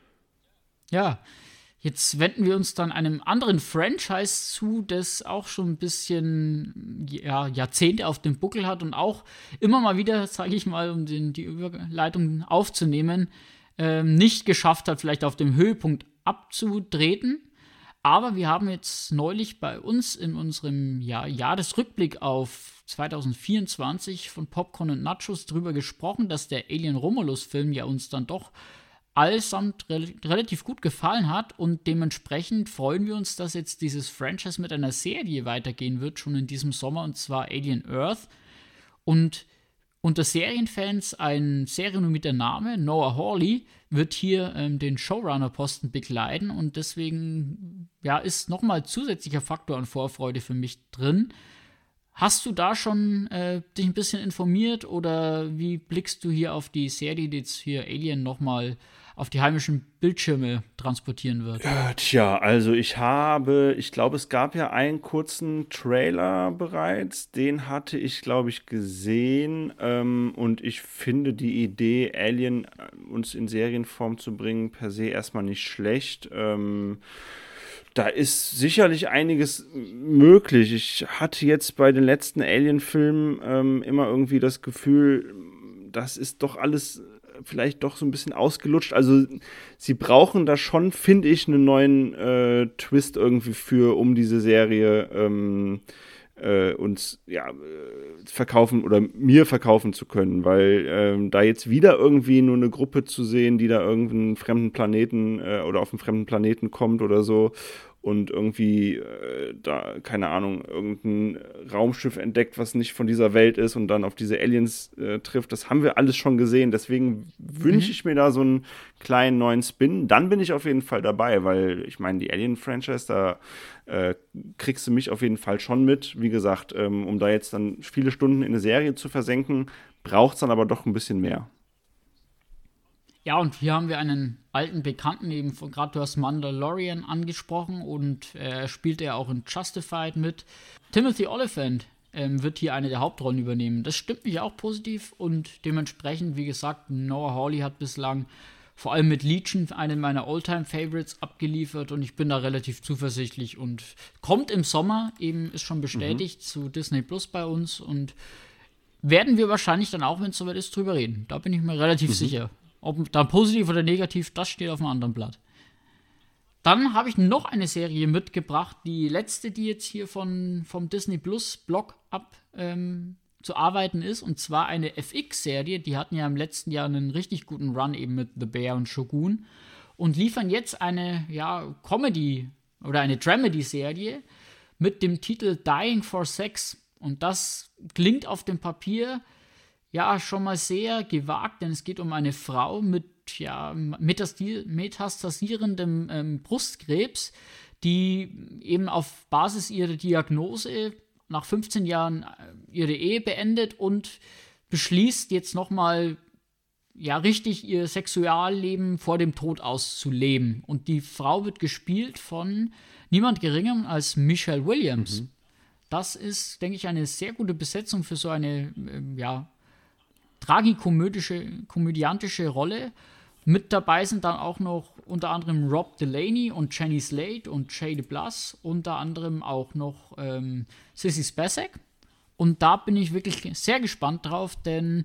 Ja, jetzt wenden wir uns dann einem anderen Franchise zu, das auch schon ein bisschen Jahrzehnte auf dem Buckel hat und auch immer mal wieder, sage ich mal, um die Überleitung aufzunehmen, nicht geschafft hat, vielleicht auf dem Höhepunkt abzutreten. Aber wir haben jetzt neulich bei uns in unserem Jahresrückblick auf 2024 von Popcorn und Nachos drüber gesprochen, dass der Alien Romulus-Film ja uns dann doch allesamt relativ gut gefallen hat und dementsprechend freuen wir uns, dass jetzt dieses Franchise mit einer Serie weitergehen wird, schon in diesem Sommer, und zwar Alien Earth. Und unter Serienfans ein seriennommierter Name, Noah Hawley, wird hier den Showrunner-Posten bekleiden und deswegen ist nochmal zusätzlicher Faktor an Vorfreude für mich drin. Hast du da schon dich ein bisschen informiert oder wie blickst du hier auf die Serie, die jetzt hier Alien nochmal auf die heimischen Bildschirme transportieren wird? Tja, also ich glaube, es gab ja einen kurzen Trailer bereits, den hatte ich, glaube ich, gesehen, und ich finde die Idee, Alien uns in Serienform zu bringen, per se erstmal nicht schlecht. Da ist sicherlich einiges möglich. Ich hatte jetzt bei den letzten Alien-Filmen immer irgendwie das Gefühl, das ist doch alles vielleicht doch so ein bisschen ausgelutscht. Also sie brauchen da schon, finde ich, einen neuen Twist irgendwie um diese Serie uns verkaufen oder mir verkaufen zu können, weil da jetzt wieder irgendwie nur eine Gruppe zu sehen, die da irgendeinen fremden Planeten oder auf einen fremden Planeten kommt oder so und irgendwie da, keine Ahnung, irgendein Raumschiff entdeckt, was nicht von dieser Welt ist und dann auf diese Aliens trifft, das haben wir alles schon gesehen, deswegen wünsche ich mir da so einen kleinen neuen Spin, dann bin ich auf jeden Fall dabei, weil ich meine, die Alien-Franchise, da kriegst du mich auf jeden Fall schon mit. Wie gesagt, um da jetzt dann viele Stunden in eine Serie zu versenken, braucht es dann aber doch ein bisschen mehr. Ja, und hier haben wir einen alten Bekannten eben von, gerade du hast Mandalorian angesprochen und spielt er auch in Justified mit. Timothy Olyphant wird hier eine der Hauptrollen übernehmen. Das stimmt mich auch positiv und dementsprechend, wie gesagt, Noah Hawley hat bislang vor allem mit Legion einen meiner All-Time-Favorites abgeliefert und ich bin da relativ zuversichtlich und kommt im Sommer, eben ist schon bestätigt, zu Disney Plus bei uns und werden wir wahrscheinlich dann auch, wenn es soweit ist, drüber reden. Da bin ich mir relativ sicher. Ob dann positiv oder negativ, das steht auf einem anderen Blatt. Dann habe ich noch eine Serie mitgebracht, die letzte, die jetzt hier vom Disney Plus Blog zu arbeiten ist, und zwar eine FX-Serie. Die hatten ja im letzten Jahr einen richtig guten Run eben mit The Bear und Shogun und liefern jetzt eine Comedy- oder eine Dramedy-Serie mit dem Titel Dying for Sex. Und das klingt auf dem Papier schon mal sehr gewagt, denn es geht um eine Frau mit metastasierendem Brustkrebs, die eben auf Basis ihrer Diagnose nach 15 Jahren ihre Ehe beendet und beschließt jetzt nochmal richtig ihr Sexualleben vor dem Tod auszuleben. Und die Frau wird gespielt von niemand Geringem als Michelle Williams. Das ist, denke ich, eine sehr gute Besetzung für so eine tragikomödiantische Rolle. Mit dabei sind dann auch noch unter anderem Rob Delaney und Jenny Slate und Jay DeBlas, unter anderem auch noch Sissy Spacek. Und da bin ich wirklich sehr gespannt drauf, denn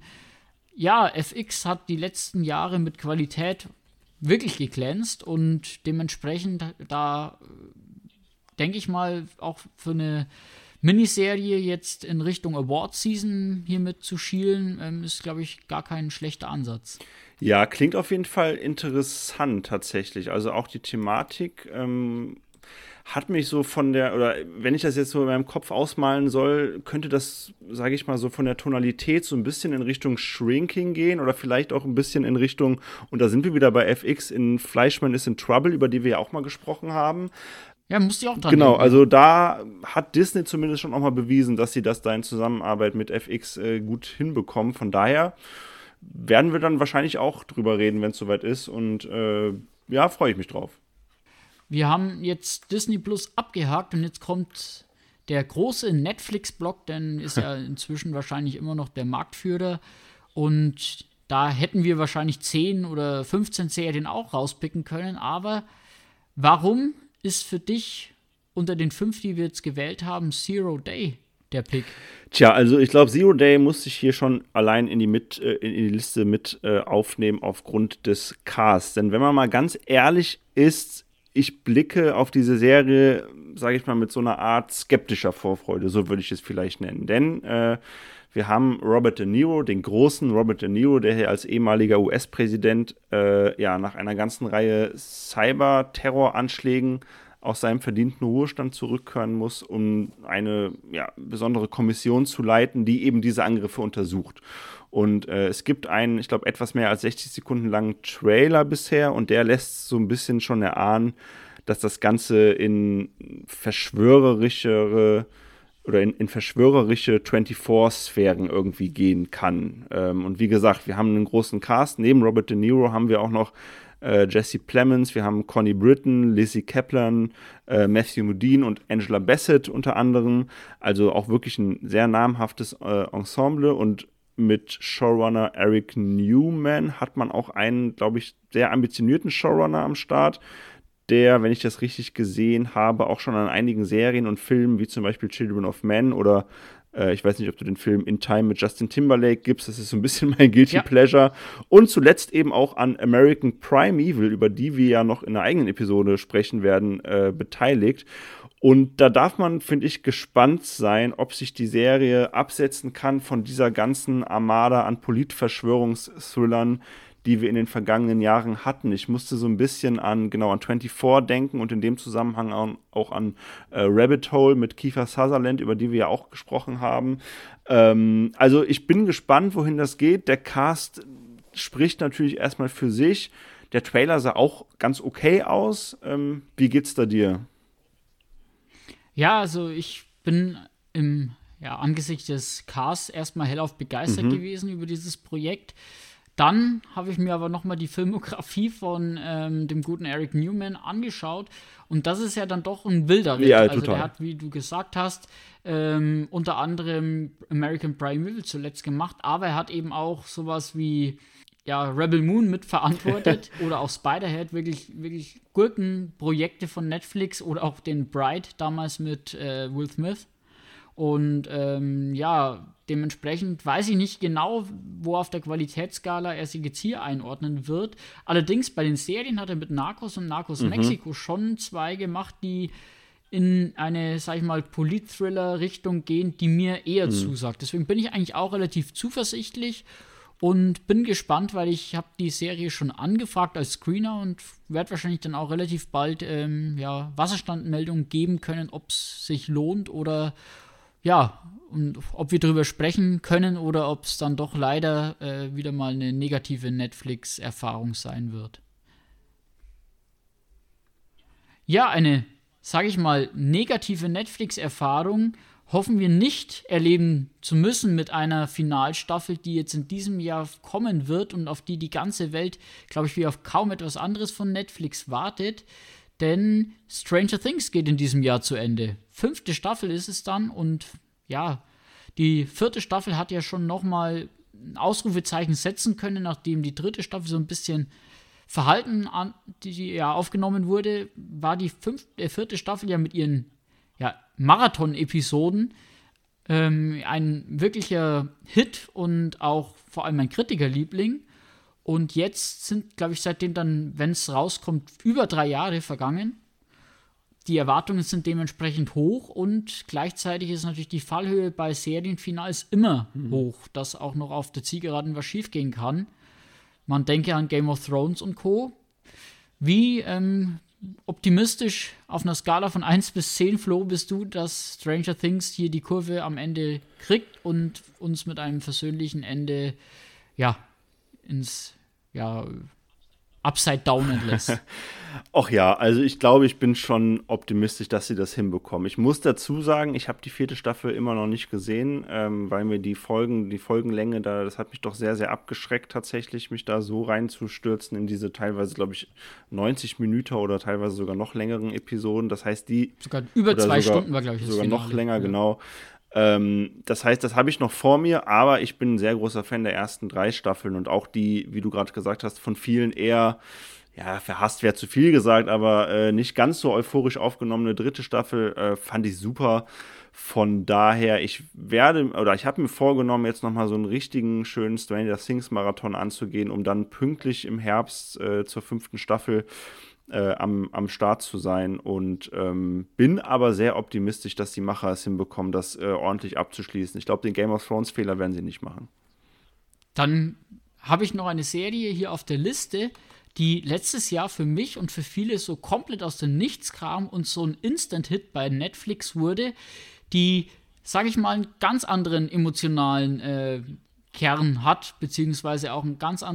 FX hat die letzten Jahre mit Qualität wirklich geglänzt und dementsprechend da denke ich mal auch für eine Miniserie jetzt in Richtung Award-Season hiermit zu schielen, ist, glaube ich, gar kein schlechter Ansatz. Ja, klingt auf jeden Fall interessant tatsächlich. Also auch die Thematik hat mich so oder wenn ich das jetzt so in meinem Kopf ausmalen soll, könnte das, sage ich mal, so von der Tonalität so ein bisschen in Richtung Shrinking gehen oder vielleicht auch ein bisschen in Richtung, und da sind wir wieder bei FX, in Fleischmann is in Trouble, über die wir ja auch mal gesprochen haben. Ja, musste ich auch dran Genau, denken. also da hat Disney zumindest schon auch mal bewiesen, dass sie das da in Zusammenarbeit mit FX gut hinbekommen. Von daher werden wir dann wahrscheinlich auch drüber reden, wenn es soweit ist. Und freue ich mich drauf. Wir haben jetzt Disney Plus abgehakt und jetzt kommt der große Netflix-Block, denn ist ja inzwischen wahrscheinlich immer noch der Marktführer. Und da hätten wir wahrscheinlich 10 oder 15 Serien auch rauspicken können. Aber warum ist für dich unter den 5, die wir jetzt gewählt haben, Zero Day der Pick? Tja, also ich glaube, Zero Day muss ich hier schon allein in die Liste mit aufnehmen aufgrund des Casts. Denn wenn man mal ganz ehrlich ist, ich blicke auf diese Serie, sage ich mal, mit so einer Art skeptischer Vorfreude, so würde ich es vielleicht nennen. Denn wir haben Robert De Niro, den großen Robert De Niro, der hier als ehemaliger US-Präsident nach einer ganzen Reihe Cyber-Terroranschlägen aus seinem verdienten Ruhestand zurückkehren muss, um eine besondere Kommission zu leiten, die eben diese Angriffe untersucht. Und es gibt einen, ich glaube, etwas mehr als 60 Sekunden langen Trailer bisher und der lässt so ein bisschen schon erahnen, dass das Ganze in verschwörerischere oder in verschwörerische 24-Sphären irgendwie gehen kann. Und wie gesagt, wir haben einen großen Cast. Neben Robert De Niro haben wir auch noch Jesse Plemons, wir haben Connie Britton, Lizzie Kaplan, Matthew Modine und Angela Bassett unter anderem. Also auch wirklich ein sehr namhaftes Ensemble. Und mit Showrunner Eric Newman hat man auch einen, glaube ich, sehr ambitionierten Showrunner am Start, der, wenn ich das richtig gesehen habe, auch schon an einigen Serien und Filmen, wie zum Beispiel Children of Men oder ich weiß nicht, ob du den Film In Time mit Justin Timberlake gibst, das ist so ein bisschen mein Guilty Pleasure. Und zuletzt eben auch an American Primeval, über die wir ja noch in einer eigenen Episode sprechen werden, beteiligt. Und da darf man, finde ich, gespannt sein, ob sich die Serie absetzen kann von dieser ganzen Armada an Politverschwörungsthrillern, die wir in den vergangenen Jahren hatten. Ich musste so ein bisschen an 24 denken und in dem Zusammenhang auch an Rabbit Hole mit Kiefer Sutherland, über die wir ja auch gesprochen haben. Also ich bin gespannt, wohin das geht. Der Cast spricht natürlich erstmal für sich. Der Trailer sah auch ganz okay aus. Wie geht's da dir? Ja, also ich bin angesichts des Casts erstmal hellauf begeistert gewesen über dieses Projekt. Dann habe ich mir aber nochmal die Filmografie von dem guten Eric Newman angeschaut. Und das ist ja dann doch ein wilder Ritt. Ja, also total. der hat, wie du gesagt hast, unter anderem American Primeval zuletzt gemacht. Aber er hat eben auch sowas wie Rebel Moon mitverantwortet oder auch Spiderhead, wirklich Gurkenprojekte von Netflix oder auch den Bright damals mit Will Smith. Und dementsprechend weiß ich nicht genau, wo auf der Qualitätsskala er sich jetzt hier einordnen wird. Allerdings bei den Serien hat er mit Narcos und Narcos Mexiko schon 2 gemacht, die in eine, sag ich mal, Polit-Thriller-Richtung gehen, die mir eher zusagt. Deswegen bin ich eigentlich auch relativ zuversichtlich und bin gespannt, weil ich habe die Serie schon angefragt als Screener und werde wahrscheinlich dann auch relativ bald Wasserstandmeldungen geben können, ob es sich lohnt oder und ob wir darüber sprechen können oder ob es dann doch leider wieder mal eine negative Netflix-Erfahrung sein wird. Ja, eine, sage ich mal, negative Netflix-Erfahrung hoffen wir nicht erleben zu müssen mit einer Finalstaffel, die jetzt in diesem Jahr kommen wird und auf die ganze Welt, glaube ich, wie auf kaum etwas anderes von Netflix wartet. Denn Stranger Things geht in diesem Jahr zu Ende. 5. Staffel ist es dann und die 4. Staffel hat ja schon nochmal ein Ausrufezeichen setzen können, nachdem die 3. Staffel so ein bisschen verhalten aufgenommen wurde, war die 4. Staffel ja mit ihren Marathon-Episoden ein wirklicher Hit und auch vor allem ein Kritikerliebling. Und jetzt sind, glaube ich, seitdem dann, wenn es rauskommt, über 3 Jahre vergangen. Die Erwartungen sind dementsprechend hoch und gleichzeitig ist natürlich die Fallhöhe bei Serienfinals immer hoch, dass auch noch auf der Zielgeraden was schiefgehen kann. Man denke an Game of Thrones und Co. Wie optimistisch auf einer Skala von 1 bis 10, Flo, bist du, dass Stranger Things hier die Kurve am Ende kriegt und uns mit einem versöhnlichen Ende ins Upside Down entlässt? Och ja, also ich glaube, ich bin schon optimistisch, dass sie das hinbekommen. Ich muss dazu sagen, ich habe die 4. Staffel immer noch nicht gesehen, weil mir die Folgenlänge das hat mich doch sehr, sehr abgeschreckt tatsächlich, mich da so reinzustürzen in diese teilweise, glaube ich, 90 Minuten oder teilweise sogar noch längeren Episoden. Das heißt, sogar über 2 Stunden war, glaube ich, das sogar Finale. Noch länger, genau. Das heißt, das habe ich noch vor mir, aber ich bin ein sehr großer Fan der ersten 3 Staffeln und auch die, wie du gerade gesagt hast, von vielen eher, verhasst wäre zu viel gesagt, aber nicht ganz so euphorisch aufgenommene 3. Staffel fand ich super. Von daher, ich habe mir vorgenommen, jetzt nochmal so einen richtigen schönen Stranger Things Marathon anzugehen, um dann pünktlich im Herbst zur 5. Staffel am Start zu sein und bin aber sehr optimistisch, dass die Macher es hinbekommen, das ordentlich abzuschließen. Ich glaube, den Game of Thrones Fehler werden sie nicht machen. Dann habe ich noch eine Serie hier auf der Liste, die letztes Jahr für mich und für viele so komplett aus dem Nichts kam und so ein Instant-Hit bei Netflix wurde, die, sage ich mal, einen ganz anderen emotionalen Kern hat, beziehungsweise auch ein ganz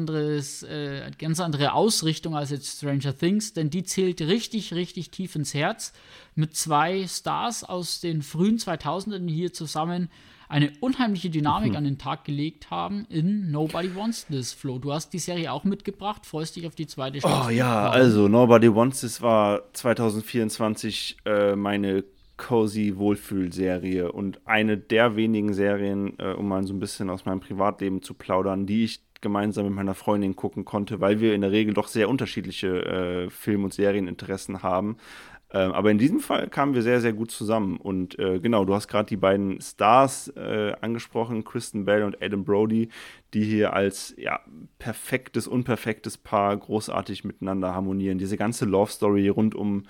andere Ausrichtung als jetzt Stranger Things, denn die zählt richtig, richtig tief ins Herz mit 2 Stars aus den frühen 2000ern, die hier zusammen eine unheimliche Dynamik an den Tag gelegt haben in Nobody Wants This. Flo, du hast die Serie auch mitgebracht, freust dich auf die zweite Staffel? Oh ja, also Nobody Wants This war 2024 meine cozy Wohlfühlserie und eine der wenigen Serien, um mal so ein bisschen aus meinem Privatleben zu plaudern, die ich gemeinsam mit meiner Freundin gucken konnte, weil wir in der Regel doch sehr unterschiedliche Film- und Serieninteressen haben. Aber in diesem Fall kamen wir sehr, sehr gut zusammen. Und genau, du hast gerade die beiden Stars angesprochen, Kristen Bell und Adam Brody, die hier als perfektes, unperfektes Paar großartig miteinander harmonieren. Diese ganze Love-Story rund um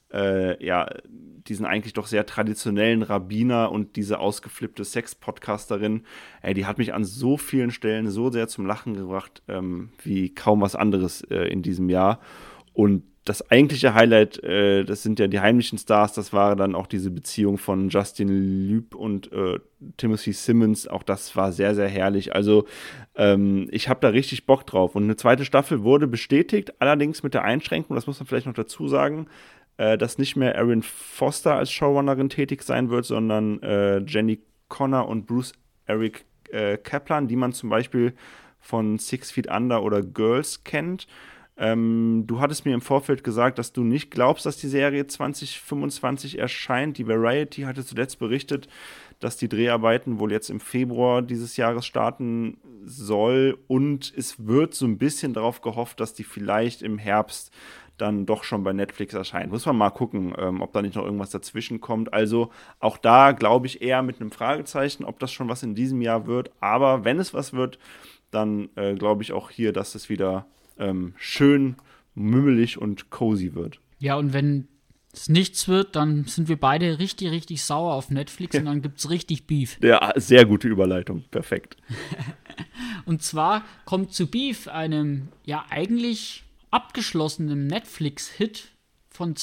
diesen eigentlich doch sehr traditionellen Rabbiner und diese ausgeflippte Sex-Podcasterin, die hat mich an so vielen Stellen so sehr zum Lachen gebracht, wie kaum was anderes in diesem Jahr. Und das eigentliche Highlight, das sind ja die heimlichen Stars, das war dann auch diese Beziehung von Justin Lieb und Timothy Simmons. Auch das war sehr, sehr herrlich. Also ich habe da richtig Bock drauf. Und eine zweite Staffel wurde bestätigt, allerdings mit der Einschränkung, das muss man vielleicht noch dazu sagen, dass nicht mehr Erin Foster als Showrunnerin tätig sein wird, sondern Jenny Connor und Bruce Eric Kaplan, die man zum Beispiel von 6 Feet Under oder Girls kennt. Du hattest mir im Vorfeld gesagt, dass du nicht glaubst, dass die Serie 2025 erscheint. Die Variety hatte zuletzt berichtet, dass die Dreharbeiten wohl jetzt im Februar dieses Jahres starten soll. Und es wird so ein bisschen darauf gehofft, dass die vielleicht im Herbst dann doch schon bei Netflix erscheint. Muss man mal gucken, ob da nicht noch irgendwas dazwischen kommt. Also auch da glaube ich eher mit einem Fragezeichen, ob das schon was in diesem Jahr wird. Aber wenn es was wird, dann glaube ich auch hier, dass es wieder schön mümmelig und cozy wird. Ja, und wenn es nichts wird, dann sind wir beide richtig, richtig sauer auf Netflix und dann gibt es richtig Beef. Ja, sehr gute Überleitung. Perfekt. Und zwar kommt zu Beef, einem eigentlich abgeschlossenen Netflix-Hit von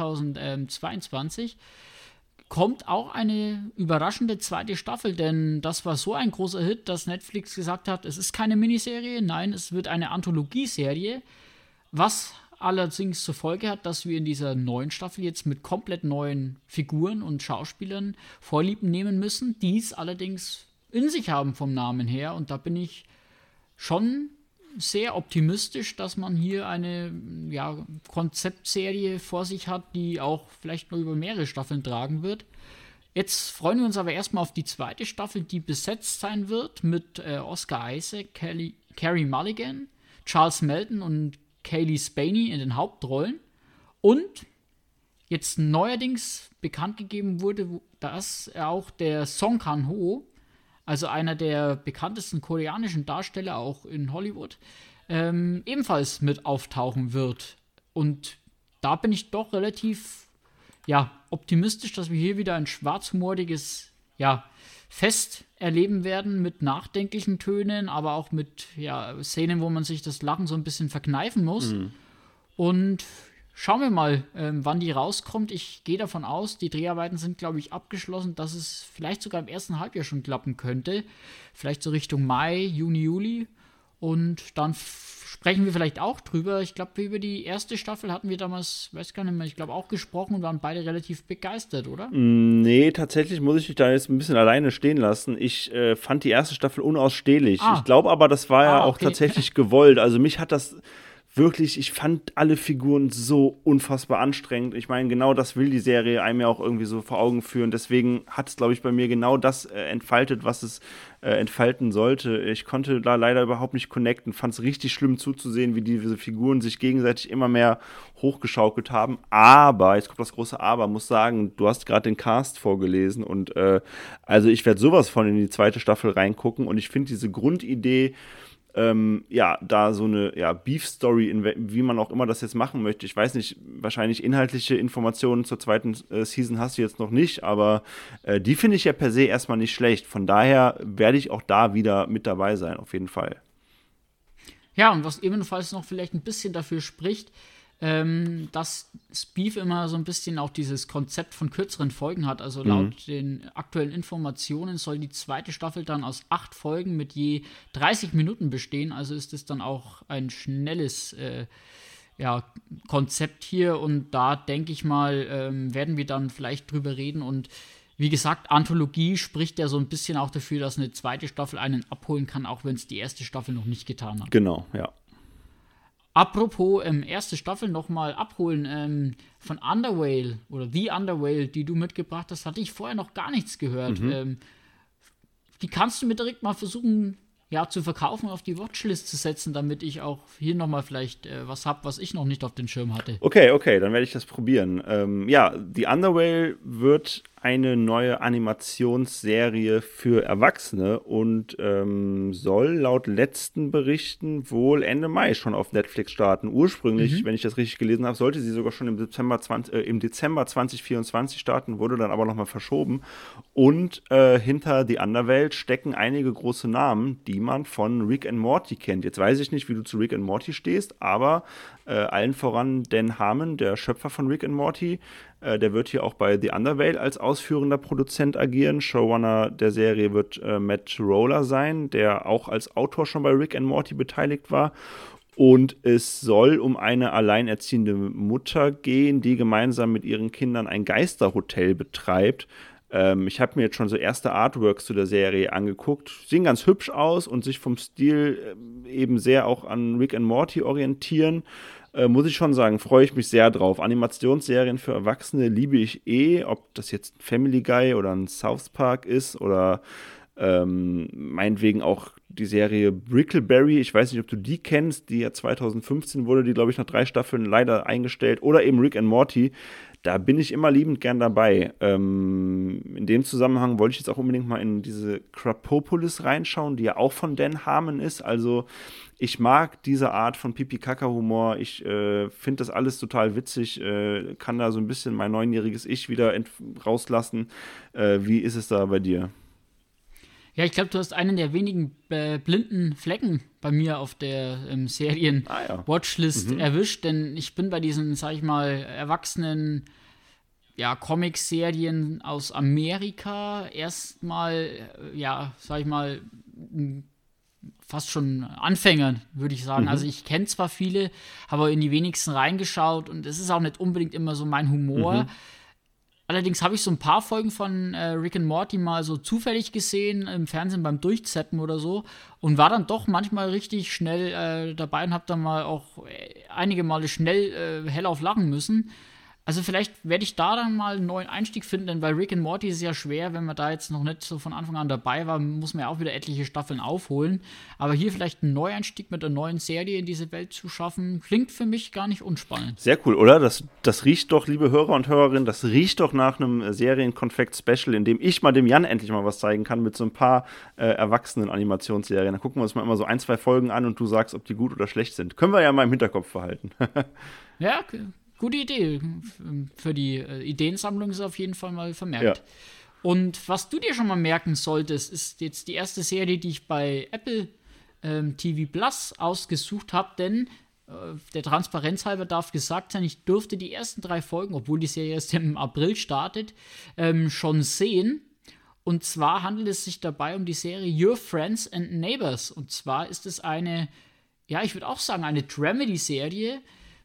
2022, kommt auch eine überraschende zweite Staffel, denn das war so ein großer Hit, dass Netflix gesagt hat, es ist keine Miniserie, nein, es wird eine Anthologieserie, was allerdings zur Folge hat, dass wir in dieser neuen Staffel jetzt mit komplett neuen Figuren und Schauspielern Vorlieb nehmen müssen, die es allerdings in sich haben vom Namen her, und da bin ich schon sehr optimistisch, dass man hier eine Konzeptserie vor sich hat, die auch vielleicht nur über mehrere Staffeln tragen wird. Jetzt freuen wir uns aber erstmal auf die zweite Staffel, die besetzt sein wird mit Oscar Isaac, Carey Mulligan, Charles Melton und Kaylee Spaney in den Hauptrollen. Und jetzt neuerdings bekannt gegeben wurde, dass auch der Song Kang-ho, also einer der bekanntesten koreanischen Darsteller auch in Hollywood, ebenfalls mit auftauchen wird. Und da bin ich doch relativ optimistisch, dass wir hier wieder ein schwarzhumoriges Fest erleben werden mit nachdenklichen Tönen, aber auch mit Szenen, wo man sich das Lachen so ein bisschen verkneifen muss. Und schauen wir mal, wann die rauskommt. Ich gehe davon aus, die Dreharbeiten sind, glaube ich, abgeschlossen, dass es vielleicht sogar im ersten Halbjahr schon klappen könnte. Vielleicht so Richtung Mai, Juni, Juli. Und dann sprechen wir vielleicht auch drüber. Ich glaube, über die erste Staffel hatten wir damals, weiß gar nicht mehr, ich glaube auch gesprochen und waren beide relativ begeistert, oder? Nee, tatsächlich muss ich dich da jetzt ein bisschen alleine stehen lassen. Ich fand die erste Staffel unausstehlich. Ich glaube aber, das war auch tatsächlich gewollt. Also mich hat das wirklich, ich fand alle Figuren so unfassbar anstrengend. Ich meine, genau das will die Serie einem ja auch irgendwie so vor Augen führen. Deswegen hat es, glaube ich, bei mir genau das entfaltet, was es entfalten sollte. Ich konnte da leider überhaupt nicht connecten. Fand es richtig schlimm zuzusehen, wie diese Figuren sich gegenseitig immer mehr hochgeschaukelt haben. Aber, jetzt kommt das große Aber, muss sagen, du hast gerade den Cast vorgelesen und also ich werde sowas von in die zweite Staffel reingucken und ich finde diese Grundidee, da so eine Beef-Story, wie man auch immer das jetzt machen möchte. Ich weiß nicht, wahrscheinlich inhaltliche Informationen zur zweiten Season hast du jetzt noch nicht, aber die finde ich ja per se erstmal nicht schlecht. Von daher werde ich auch da wieder mit dabei sein, auf jeden Fall. Ja, und was ebenfalls noch vielleicht ein bisschen dafür spricht, dass Beef immer so ein bisschen auch dieses Konzept von kürzeren Folgen hat. Also laut den aktuellen Informationen soll die zweite Staffel dann aus 8 Folgen mit je 30 Minuten bestehen. Also ist es dann auch ein schnelles Konzept hier. Und da denke ich mal, werden wir dann vielleicht drüber reden. Und wie gesagt, Anthologie spricht ja so ein bisschen auch dafür, dass eine zweite Staffel einen abholen kann, auch wenn es die erste Staffel noch nicht getan hat. Genau, ja. Apropos erste Staffel nochmal abholen, von Underwale oder The Underwale, die du mitgebracht hast, hatte ich vorher noch gar nichts gehört. Die kannst du mir direkt mal versuchen, zu verkaufen, auf die Watchlist zu setzen, damit ich auch hier nochmal vielleicht was habe, was ich noch nicht auf den Schirm hatte. Okay, dann werde ich das probieren. The Underwale wird eine neue Animationsserie für Erwachsene und soll laut letzten Berichten wohl Ende Mai schon auf Netflix starten. Ursprünglich, wenn ich das richtig gelesen habe, sollte sie sogar schon im Dezember 2024 starten, wurde dann aber nochmal verschoben. Und hinter The Underwale stecken einige große Namen, die man von Rick and Morty kennt. Jetzt weiß ich nicht, wie du zu Rick and Morty stehst, aber allen voran Dan Harmon, der Schöpfer von Rick and Morty, der wird hier auch bei The Underwale als ausführender Produzent agieren. Showrunner der Serie wird Matt Roller sein, der auch als Autor schon bei Rick and Morty beteiligt war. Und es soll um eine alleinerziehende Mutter gehen, die gemeinsam mit ihren Kindern ein Geisterhotel betreibt. Ich habe mir jetzt schon so erste Artworks zu der Serie angeguckt. Sehen ganz hübsch aus und sich vom Stil eben sehr auch an Rick and Morty orientieren. Muss ich schon sagen, freue ich mich sehr drauf. Animationsserien für Erwachsene liebe ich ob das jetzt Family Guy oder ein South Park ist oder meinetwegen auch die Serie Brickleberry. Ich weiß nicht, ob du die kennst, die ja 2015 wurde, die, glaube ich, nach 3 Staffeln leider eingestellt. Oder eben Rick and Morty. Da bin ich immer liebend gern dabei. In dem Zusammenhang wollte ich jetzt auch unbedingt mal in diese Krapopolis reinschauen, die ja auch von Dan Harmon ist. Also ich mag diese Art von Pipi-Kaka-Humor. Ich finde das alles total witzig. Kann da so ein bisschen mein 9-jähriges Ich wieder rauslassen. Wie ist es da bei dir? Ja, ich glaube, du hast einen der wenigen blinden Flecken bei mir auf der Serien-Watchlist erwischt, denn ich bin bei diesen, sag ich mal, erwachsenen Comic-Serien aus Amerika erstmal, sag ich mal, fast schon Anfänger, würde ich sagen. Also ich kenne zwar viele, habe in die wenigsten reingeschaut und es ist auch nicht unbedingt immer so mein Humor. Allerdings habe ich so ein paar Folgen von Rick and Morty mal so zufällig gesehen, im Fernsehen beim Durchzappen oder so, und war dann doch manchmal richtig schnell dabei und habe dann mal auch einige Male schnell hellauf lachen müssen. Also vielleicht werde ich da dann mal einen neuen Einstieg finden, denn bei Rick and Morty ist es ja schwer, wenn man da jetzt noch nicht so von Anfang an dabei war, muss man ja auch wieder etliche Staffeln aufholen. Aber hier vielleicht einen Neueinstieg mit einer neuen Serie in diese Welt zu schaffen, klingt für mich gar nicht unspannend. Sehr cool, oder? Das riecht doch, liebe Hörer und Hörerinnen, das riecht doch nach einem Serienkonfekt-Special, in dem ich mal dem Jan endlich mal was zeigen kann mit so ein paar erwachsenen Animationsserien. Da gucken wir uns mal immer so 1, 2 Folgen an und du sagst, ob die gut oder schlecht sind. Können wir ja mal im Hinterkopf behalten. Ja, okay. Gute Idee. Für die Ideensammlung ist auf jeden Fall mal vermerkt. Ja. Und was du dir schon mal merken solltest, ist jetzt die erste Serie, die ich bei Apple TV Plus ausgesucht habe, denn der Transparenz halber darf gesagt sein, ich durfte die ersten 3 Folgen, obwohl die Serie erst im April startet, schon sehen. Und zwar handelt es sich dabei um die Serie Your Friends and Neighbors. Und zwar ist es eine, ich würde auch sagen, eine Dramedy-Serie,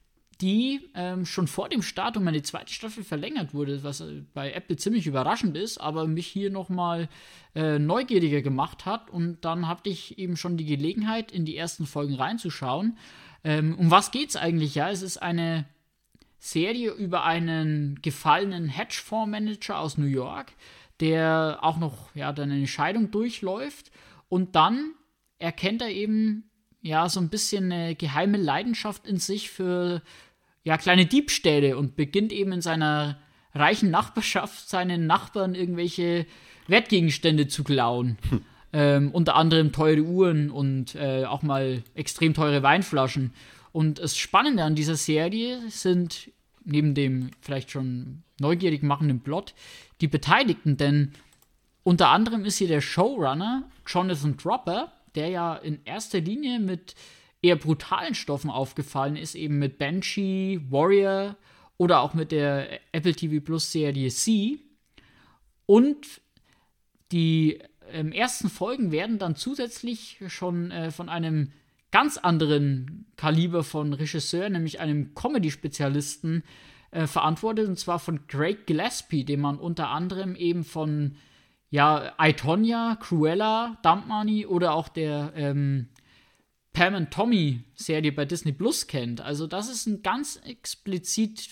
die schon vor dem Start um eine zweite Staffel verlängert wurde, was bei Apple ziemlich überraschend ist, aber mich hier nochmal neugieriger gemacht hat. Und dann hatte ich eben schon die Gelegenheit, in die ersten Folgen reinzuschauen. Um was geht's eigentlich? Ja, es ist eine Serie über einen gefallenen Hedgefondsmanager aus New York, der auch noch dann eine Scheidung durchläuft. Und dann erkennt er eben so ein bisschen eine geheime Leidenschaft in sich für kleine Diebstähle und beginnt eben in seiner reichen Nachbarschaft seinen Nachbarn irgendwelche Wertgegenstände zu klauen. Unter anderem teure Uhren und auch mal extrem teure Weinflaschen. Und das Spannende an dieser Serie sind, neben dem vielleicht schon neugierig machenden Plot, die Beteiligten, denn unter anderem ist hier der Showrunner Jonathan Dropper, der ja in erster Linie mit eher brutalen Stoffen aufgefallen ist, eben mit Banshee, Warrior oder auch mit der Apple TV Plus Serie C. Und die ersten Folgen werden dann zusätzlich schon von einem ganz anderen Kaliber von Regisseur, nämlich einem Comedy-Spezialisten, verantwortet, und zwar von Craig Gillespie, den man unter anderem eben von I, Tonya, Cruella, Dump Money oder auch der Pam and Tommy Serie bei Disney Plus kennt. Also das ist ein ganz explizit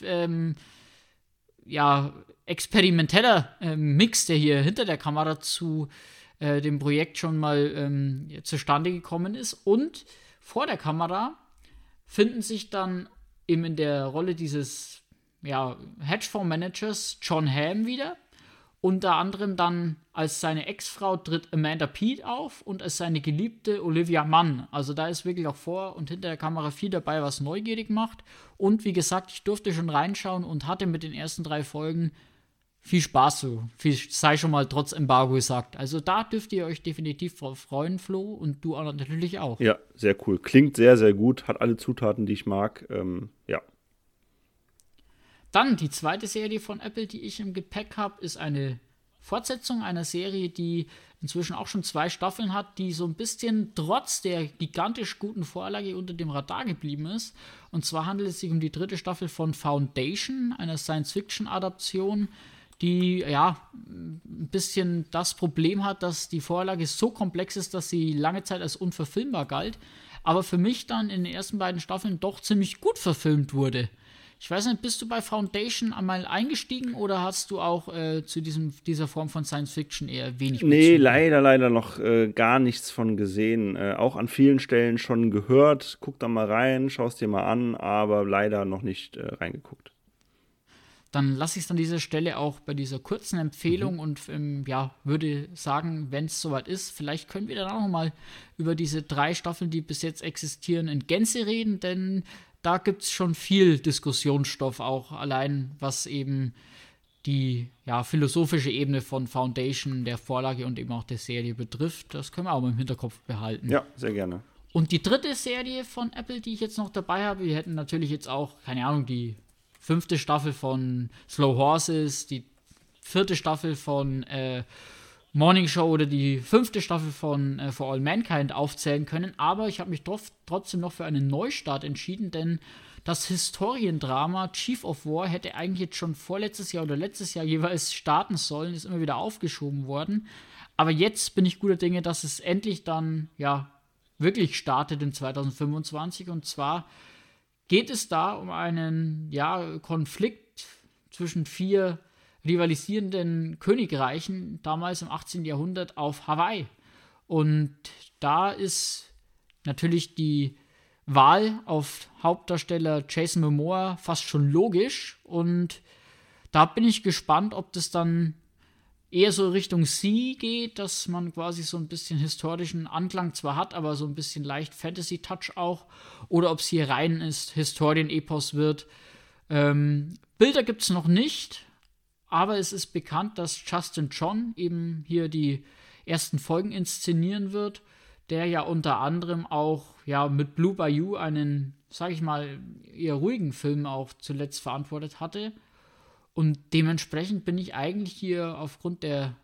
experimenteller Mix, der hier hinter der Kamera zu dem Projekt schon mal zustande gekommen ist. Und vor der Kamera finden sich dann eben in der Rolle dieses Hedgefonds-Managers John Hamm wieder. Unter anderem dann als seine Ex-Frau tritt Amanda Peet auf und als seine Geliebte Olivia Munn. Also da ist wirklich auch vor und hinter der Kamera viel dabei, was neugierig macht. Und wie gesagt, ich durfte schon reinschauen und hatte mit den ersten 3 Folgen viel Spaß, so viel sei schon mal trotz Embargo gesagt. Also da dürft ihr euch definitiv drauf freuen, Flo, und du auch natürlich auch. Ja, sehr cool. Klingt sehr, sehr gut, hat alle Zutaten, die ich mag. Ja. Dann die zweite Serie von Apple, die ich im Gepäck habe, ist eine Fortsetzung einer Serie, die inzwischen auch schon 2 Staffeln hat, die so ein bisschen trotz der gigantisch guten Vorlage unter dem Radar geblieben ist. Und zwar handelt es sich um die 3. Staffel von Foundation, einer Science-Fiction-Adaption, die ein bisschen das Problem hat, dass die Vorlage so komplex ist, dass sie lange Zeit als unverfilmbar galt, aber für mich dann in den ersten beiden Staffeln doch ziemlich gut verfilmt wurde. Ich weiß nicht, bist du bei Foundation einmal eingestiegen oder hast du auch zu dieser Form von Science Fiction eher wenig Bezug? Nee, leider noch gar nichts von gesehen. Auch an vielen Stellen schon gehört. Guck da mal rein, schau es dir mal an, aber leider noch nicht reingeguckt. Dann lasse ich es an dieser Stelle auch bei dieser kurzen Empfehlung und würde sagen, wenn es soweit ist, vielleicht können wir dann auch noch mal über diese 3 Staffeln, die bis jetzt existieren, in Gänze reden, denn da gibt es schon viel Diskussionsstoff, auch allein was eben die philosophische Ebene von Foundation, der Vorlage und eben auch der Serie betrifft. Das können wir auch mal im Hinterkopf behalten. Ja, sehr gerne. Und die 3. Serie von Apple, die ich jetzt noch dabei habe, wir hätten natürlich jetzt auch, keine Ahnung, die 5. Staffel von Slow Horses, die 4. Staffel von Morning Show oder die 5. Staffel von For All Mankind aufzählen können, aber ich habe mich trotzdem noch für einen Neustart entschieden, denn das Historiendrama Chief of War hätte eigentlich jetzt schon vorletztes Jahr oder letztes Jahr jeweils starten sollen, ist immer wieder aufgeschoben worden, aber jetzt bin ich guter Dinge, dass es endlich dann wirklich startet in 2025, und zwar geht es da um einen Konflikt zwischen 4 rivalisierenden Königreichen, damals im 18. Jahrhundert auf Hawaii. Und da ist natürlich die Wahl auf Hauptdarsteller Jason Momoa fast schon logisch. Und da bin ich gespannt, ob das dann eher so Richtung Sea geht, dass man quasi so ein bisschen historischen Anklang zwar hat, aber so ein bisschen leicht Fantasy-Touch auch. Oder ob es hier rein ist, Historien-Epos wird. Bilder gibt es noch nicht. Aber es ist bekannt, dass Justin John eben hier die ersten Folgen inszenieren wird, der ja unter anderem auch mit Blue Bayou einen, sag ich mal, eher ruhigen Film auch zuletzt verantwortet hatte. Und dementsprechend bin ich eigentlich hier aufgrund der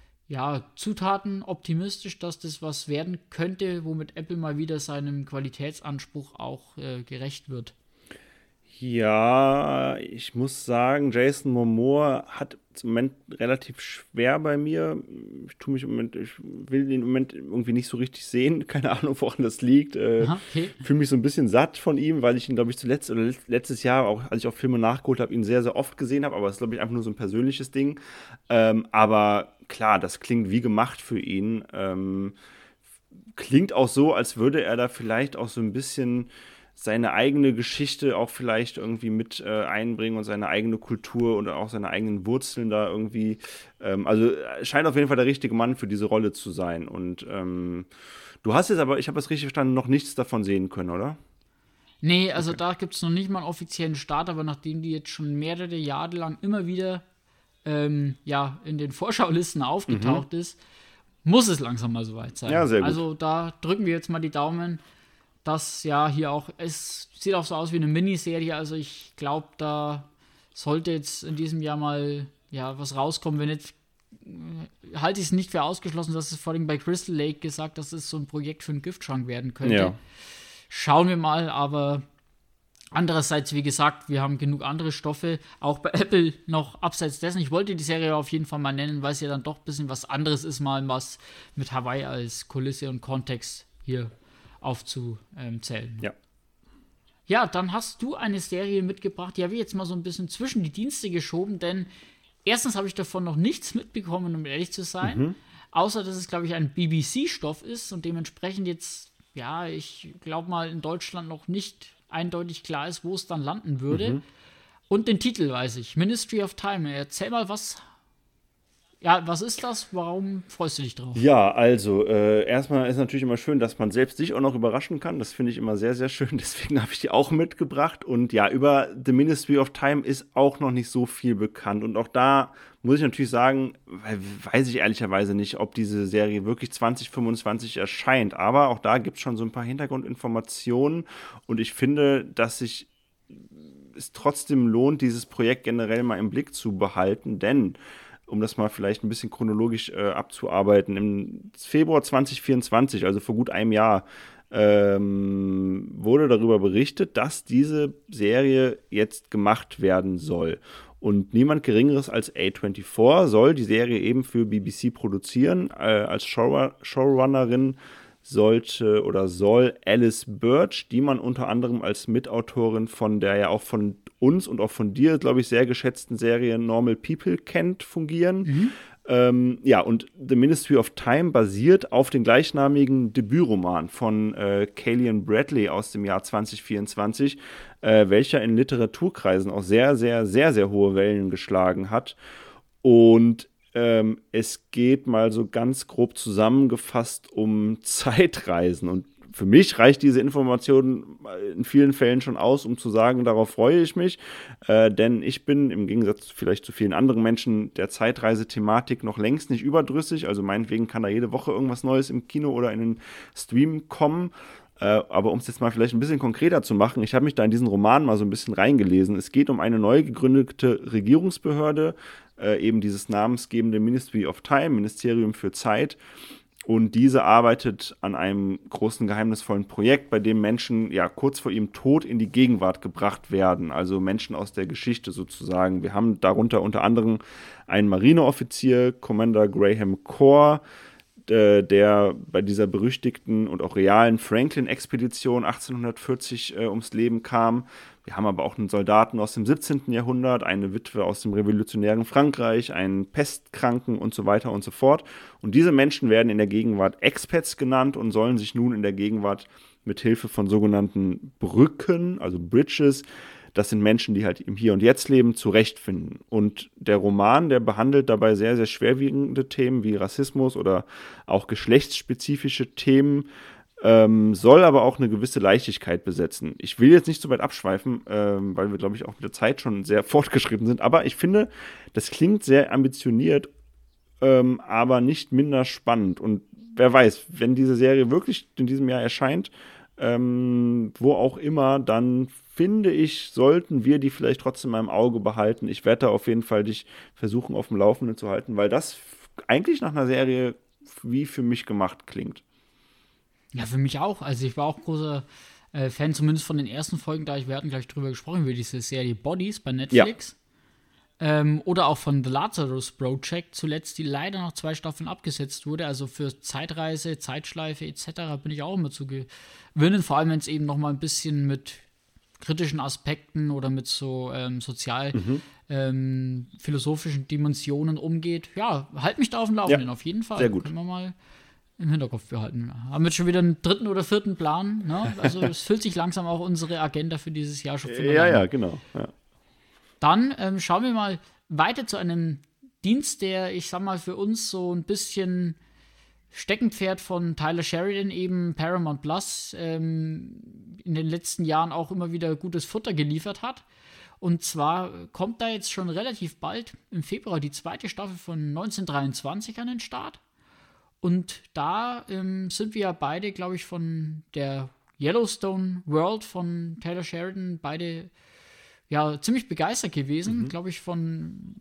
Zutaten optimistisch, dass das was werden könnte, womit Apple mal wieder seinem Qualitätsanspruch auch gerecht wird. Ja, ich muss sagen, Jason Momoa hat im Moment relativ schwer bei mir. Ich will den im Moment irgendwie nicht so richtig sehen. Keine Ahnung, woran das liegt. Okay. Fühle mich so ein bisschen satt von ihm, weil ich ihn, glaube ich, zuletzt oder letztes Jahr, auch als ich auch Filme nachgeholt habe, ihn sehr, sehr oft gesehen habe. Aber es ist, glaube ich, einfach nur so ein persönliches Ding. Aber klar, das klingt wie gemacht für ihn. Klingt auch so, als würde er da vielleicht auch so ein bisschen seine eigene Geschichte auch vielleicht irgendwie mit einbringen und seine eigene Kultur und auch seine eigenen Wurzeln da irgendwie. Also scheint auf jeden Fall der richtige Mann für diese Rolle zu sein. Und du hast jetzt aber, ich habe das richtig verstanden, noch nichts davon sehen können, oder? Nee, also da gibt es noch nicht mal einen offiziellen Start, aber nachdem die jetzt schon mehrere Jahre lang immer wieder in den Vorschaulisten aufgetaucht ist, muss es langsam mal soweit sein. Ja, sehr gut. Also da drücken wir jetzt mal die Daumen, das ja hier auch, es sieht auch so aus wie eine Miniserie, also ich glaube, da sollte jetzt in diesem Jahr mal was rauskommen, wenn nicht, halte ich es nicht für ausgeschlossen, dass es vor allem bei Crystal Lake gesagt, dass es so ein Projekt für einen Giftschrank werden könnte. Ja. Schauen wir mal, aber andererseits, wie gesagt, wir haben genug andere Stoffe, auch bei Apple noch abseits dessen. Ich wollte die Serie auf jeden Fall mal nennen, weil es ja dann doch ein bisschen was anderes ist, mal was mit Hawaii als Kulisse und Kontext hier aufzuzählen. Ja. Ja, dann hast du eine Serie mitgebracht, die habe ich jetzt mal so ein bisschen zwischen die Dienste geschoben, denn erstens habe ich davon noch nichts mitbekommen, um ehrlich zu sein, außer dass es, glaube ich, ein BBC-Stoff ist und dementsprechend jetzt, ich glaube mal in Deutschland noch nicht eindeutig klar ist, wo es dann landen würde. Und den Titel weiß ich, Ministry of Time. Erzähl mal, was ist das? Warum freust du dich drauf? Ja, also erstmal ist natürlich immer schön, dass man selbst sich auch noch überraschen kann. Das finde ich immer sehr, sehr schön. Deswegen habe ich die auch mitgebracht. Und ja, über The Ministry of Time ist auch noch nicht so viel bekannt. Und auch da muss ich natürlich sagen, weiß ich ehrlicherweise nicht, ob diese Serie wirklich 2025 erscheint. Aber auch da gibt es schon so ein paar Hintergrundinformationen. Und ich finde, dass sich es trotzdem lohnt, dieses Projekt generell mal im Blick zu behalten. Denn um das mal vielleicht ein bisschen chronologisch abzuarbeiten, im Februar 2024, also vor gut einem Jahr, wurde darüber berichtet, dass diese Serie jetzt gemacht werden soll. Und niemand Geringeres als A24 soll die Serie eben für BBC produzieren. Als Showrunnerin soll Alice Birch, die man unter anderem als Mitautorin von der ja auch von uns und auch von dir, glaube ich, sehr geschätzten Serie Normal People kennt, fungieren. Und The Ministry of Time basiert auf dem gleichnamigen Debütroman von Kalian Bradley aus dem Jahr 2024, welcher in Literaturkreisen auch sehr, sehr, sehr, sehr hohe Wellen geschlagen hat. Und es geht mal so ganz grob zusammengefasst um Zeitreisen. Und für mich reicht diese Information in vielen Fällen schon aus, um zu sagen, darauf freue ich mich. Denn ich bin im Gegensatz vielleicht zu vielen anderen Menschen der Zeitreisethematik noch längst nicht überdrüssig. Also meinetwegen kann da jede Woche irgendwas Neues im Kino oder in den Stream kommen. Aber um es jetzt mal vielleicht ein bisschen konkreter zu machen, ich habe mich da in diesen Roman mal so ein bisschen reingelesen. Es geht um eine neu gegründete Regierungsbehörde, eben dieses namensgebende Ministry of Time, Ministerium für Zeit. Und diese arbeitet an einem großen geheimnisvollen Projekt, bei dem Menschen kurz vor ihrem Tod in die Gegenwart gebracht werden. Also Menschen aus der Geschichte sozusagen. Wir haben darunter unter anderem einen Marineoffizier, Commander Graham Core, der bei dieser berüchtigten und auch realen Franklin-Expedition 1840 ums Leben kam. Wir haben aber auch einen Soldaten aus dem 17. Jahrhundert, eine Witwe aus dem revolutionären Frankreich, einen Pestkranken und so weiter und so fort. Und diese Menschen werden in der Gegenwart Expats genannt und sollen sich nun in der Gegenwart mit Hilfe von sogenannten Brücken, also Bridges, das sind Menschen, die halt im Hier und Jetzt leben, zurechtfinden. Und der Roman, der behandelt dabei sehr, sehr schwerwiegende Themen wie Rassismus oder auch geschlechtsspezifische Themen, soll aber auch eine gewisse Leichtigkeit besetzen. Ich will jetzt nicht so weit abschweifen, weil wir, glaube ich, auch mit der Zeit schon sehr fortgeschritten sind, aber ich finde, das klingt sehr ambitioniert, aber nicht minder spannend. Und wer weiß, wenn diese Serie wirklich in diesem Jahr erscheint, wo auch immer, dann finde ich, sollten wir die vielleicht trotzdem mal im Auge behalten. Ich werde da auf jeden Fall dich versuchen, auf dem Laufenden zu halten, weil das eigentlich nach einer Serie wie für mich gemacht klingt. Ja, für mich auch. Also ich war auch großer Fan, zumindest von den ersten Folgen, wir hatten gleich drüber gesprochen, über diese Serie Bodies bei Netflix. Ja. Oder auch von The Lazarus Project zuletzt, die leider nach 2 Staffeln abgesetzt wurde. Also für Zeitreise, Zeitschleife etc. bin ich auch immer zu gewinnen. Vor allem, wenn es eben noch mal ein bisschen mit kritischen Aspekten oder mit so philosophischen Dimensionen umgeht. Ja, halt mich da auf dem Laufenden, auf jeden Fall. Sehr gut. Können wir mal im Hinterkopf behalten. Haben wir schon wieder einen 3. oder 4. Plan. Ne? Also es füllt sich langsam auch unsere Agenda für dieses Jahr schon. Ja, genau. Ja. Dann schauen wir mal weiter zu einem Dienst, der, ich sag mal, für uns so ein bisschen Steckenpferd von Tyler Sheridan, eben Paramount Plus, in den letzten Jahren auch immer wieder gutes Futter geliefert hat. Und zwar kommt da jetzt schon relativ bald im Februar die 2. Staffel von 1923 an den Start. Und da sind wir ja beide, glaube ich, von der Yellowstone World von Taylor Sheridan beide ja ziemlich begeistert gewesen, glaube ich, von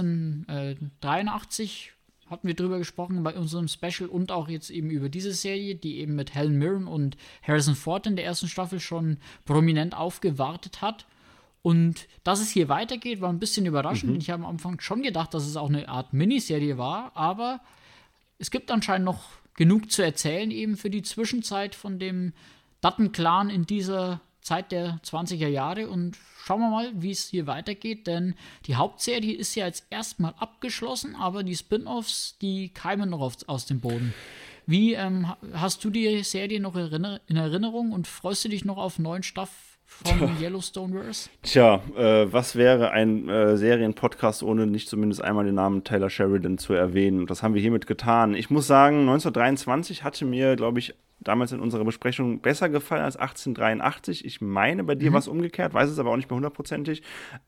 1883 hatten wir drüber gesprochen bei unserem Special und auch jetzt eben über diese Serie, die eben mit Helen Mirren und Harrison Ford in der ersten Staffel schon prominent aufgewartet hat. Und dass es hier weitergeht, war ein bisschen überraschend. Ich habe am Anfang schon gedacht, dass es auch eine Art Miniserie war, aber es gibt anscheinend noch genug zu erzählen eben für die Zwischenzeit von dem Dutton-Clan in dieser Zeit der 20er Jahre und schauen wir mal, wie es hier weitergeht, denn die Hauptserie ist ja jetzt erstmal abgeschlossen, aber die Spin-Offs, die keimen noch aus dem Boden. Wie hast du die Serie noch in Erinnerung und freust du dich noch auf neuen Staffel von Yellowstoneverse? Tja, was wäre ein Serienpodcast, ohne nicht zumindest einmal den Namen Taylor Sheridan zu erwähnen? Und das haben wir hiermit getan. Ich muss sagen, 1923 hatte mir, glaube ich, damals in unserer Besprechung besser gefallen als 1883. Ich meine, bei dir war es umgekehrt, weiß es aber auch nicht mehr hundertprozentig.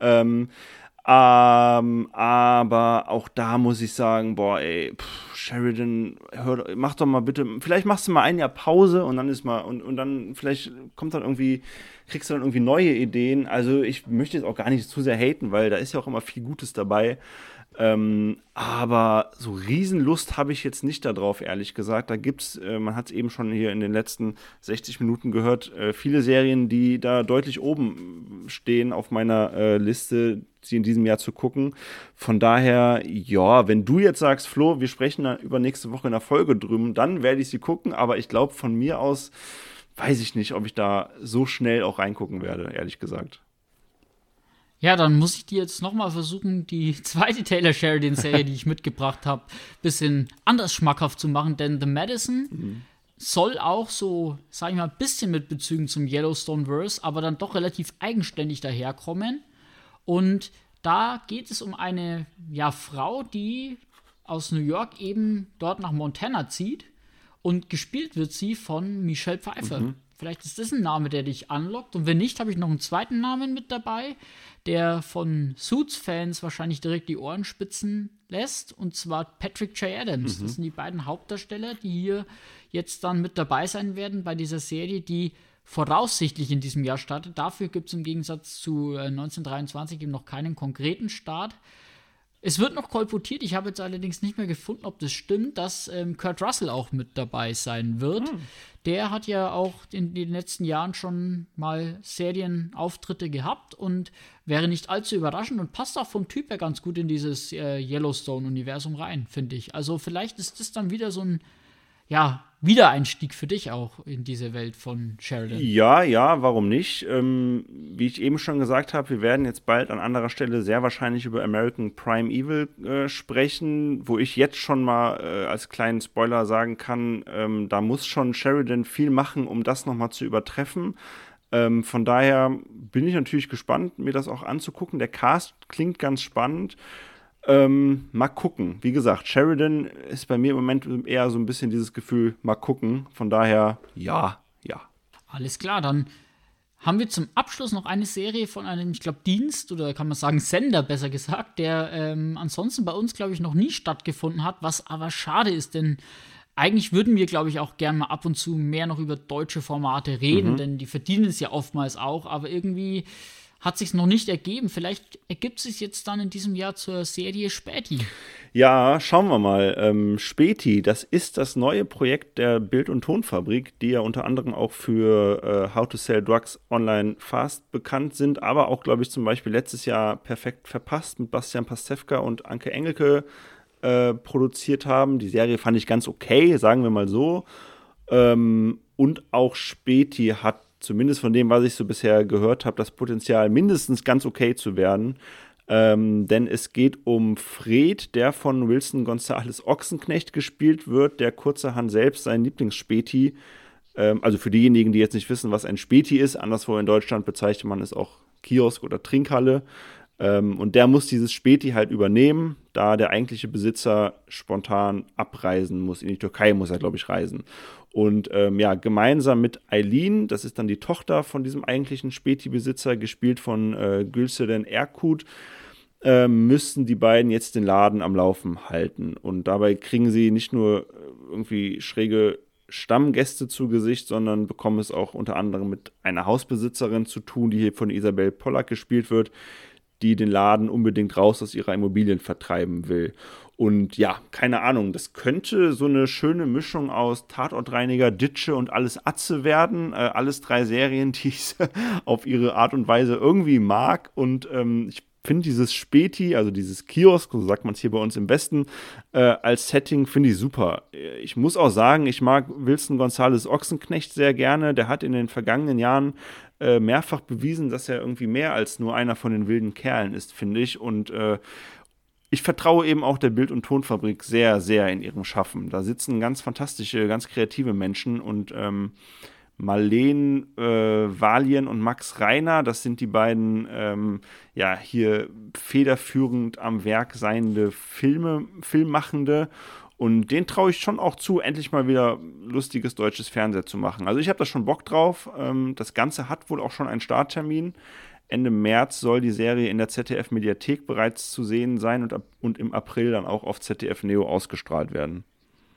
Aber auch da muss ich sagen, boah, ey, Sheridan, mach doch mal bitte, vielleicht machst du mal ein Jahr Pause und dann ist mal, und dann vielleicht kriegst du dann irgendwie neue Ideen. Also ich möchte jetzt auch gar nicht zu sehr haten, weil da ist ja auch immer viel Gutes dabei. Aber so Riesenlust habe ich jetzt nicht darauf, ehrlich gesagt. Da gibt's, man hat es eben schon hier in den letzten 60 Minuten gehört, viele Serien, die da deutlich oben stehen auf meiner Liste, sie in diesem Jahr zu gucken. Von daher, ja, wenn du jetzt sagst, Flo, wir sprechen da über nächste Woche in der Folge drüben, dann werde ich sie gucken. Aber ich glaube, von mir aus weiß ich nicht, ob ich da so schnell auch reingucken werde, ehrlich gesagt. Ja, dann muss ich dir jetzt nochmal versuchen, die zweite Taylor Sheridan-Serie, die ich mitgebracht habe, ein bisschen anders schmackhaft zu machen, denn The Madison soll auch so, sag ich mal, ein bisschen mit Bezügen zum Yellowstone-Verse, aber dann doch relativ eigenständig daherkommen. Und da geht es um eine Frau, die aus New York eben dort nach Montana zieht und gespielt wird sie von Michelle Pfeiffer. Vielleicht ist das ein Name, der dich anlockt. Und wenn nicht, habe ich noch einen zweiten Namen mit dabei, der von Suits-Fans wahrscheinlich direkt die Ohren spitzen lässt. Und zwar Patrick J. Adams. Das sind die beiden Hauptdarsteller, die hier jetzt dann mit dabei sein werden bei dieser Serie, die voraussichtlich in diesem Jahr startet. Dafür gibt es im Gegensatz zu 1923 eben noch keinen konkreten Start. Es wird noch kolportiert, ich habe jetzt allerdings nicht mehr gefunden, ob das stimmt, dass Kurt Russell auch mit dabei sein wird. Der hat ja auch in den letzten Jahren schon mal Serienauftritte gehabt und wäre nicht allzu überraschend und passt auch vom Typ her ganz gut in dieses Yellowstone-Universum rein, finde ich. Also vielleicht ist das dann wieder so ein Wiedereinstieg für dich auch in diese Welt von Sheridan. Ja, warum nicht? Wie ich eben schon gesagt habe, wir werden jetzt bald an anderer Stelle sehr wahrscheinlich über American Prime Evil sprechen, wo ich jetzt schon mal als kleinen Spoiler sagen kann, da muss schon Sheridan viel machen, um das nochmal zu übertreffen. Von daher bin ich natürlich gespannt, mir das auch anzugucken. Der Cast klingt ganz spannend. Mal gucken. Wie gesagt, Sheridan ist bei mir im Moment eher so ein bisschen dieses Gefühl, mal gucken. Von daher, ja. Alles klar, dann haben wir zum Abschluss noch eine Serie von einem, ich glaube, Dienst oder kann man sagen Sender, besser gesagt, der ansonsten bei uns, glaube ich, noch nie stattgefunden hat, was aber schade ist, denn eigentlich würden wir, glaube ich, auch gerne mal ab und zu mehr noch über deutsche Formate reden, denn die verdienen es ja oftmals auch, aber irgendwie hat sich noch nicht ergeben. Vielleicht ergibt es sich jetzt dann in diesem Jahr zur Serie Späti. Ja, schauen wir mal. Späti, das ist das neue Projekt der Bild- und Tonfabrik, die ja unter anderem auch für How to Sell Drugs Online Fast bekannt sind, aber auch, glaube ich, zum Beispiel letztes Jahr Perfekt verpasst mit Bastian Pastewka und Anke Engelke produziert haben. Die Serie fand ich ganz okay, sagen wir mal so. Und auch Späti hat zumindest von dem, was ich so bisher gehört habe, das Potenzial, mindestens ganz okay zu werden. Denn es geht um Fred, der von Wilson Gonzales Ochsenknecht gespielt wird, der kurzerhand selbst sein Lieblingsspäti, also für diejenigen, die jetzt nicht wissen, was ein Späti ist, anderswo in Deutschland bezeichnet man es auch Kiosk oder Trinkhalle. Und der muss dieses Späti halt übernehmen, da der eigentliche Besitzer spontan abreisen muss. In die Türkei muss er, glaube ich, reisen. Und gemeinsam mit Aylin, das ist dann die Tochter von diesem eigentlichen Späti-Besitzer, gespielt von Gülseren Erkut, müssten die beiden jetzt den Laden am Laufen halten. Und dabei kriegen sie nicht nur irgendwie schräge Stammgäste zu Gesicht, sondern bekommen es auch unter anderem mit einer Hausbesitzerin zu tun, die hier von Isabel Pollack gespielt wird, die den Laden unbedingt raus aus ihrer Immobilien vertreiben will. Und ja, keine Ahnung, das könnte so eine schöne Mischung aus Tatortreiniger, Ditsche und Alles Atze werden. Alles 3 Serien, die ich auf ihre Art und Weise irgendwie mag. Und ich finde dieses Späti, also dieses Kiosk, so sagt man es hier bei uns im Westen, als Setting finde ich super. Ich muss auch sagen, ich mag Wilson González Ochsenknecht sehr gerne. Der hat in den vergangenen Jahren mehrfach bewiesen, dass er irgendwie mehr als nur einer von den wilden Kerlen ist, finde ich. Und ich vertraue eben auch der Bild- und Tonfabrik sehr, sehr in ihrem Schaffen. Da sitzen ganz fantastische, ganz kreative Menschen und Marleen Valien und Max Reiner, das sind die beiden hier federführend am Werk seiende Filmmachende. Und denen traue ich schon auch zu, endlich mal wieder lustiges deutsches Fernsehen zu machen. Also ich habe da schon Bock drauf. Das Ganze hat wohl auch schon einen Starttermin. Ende März soll die Serie in der ZDF-Mediathek bereits zu sehen sein und im April dann auch auf ZDF Neo ausgestrahlt werden.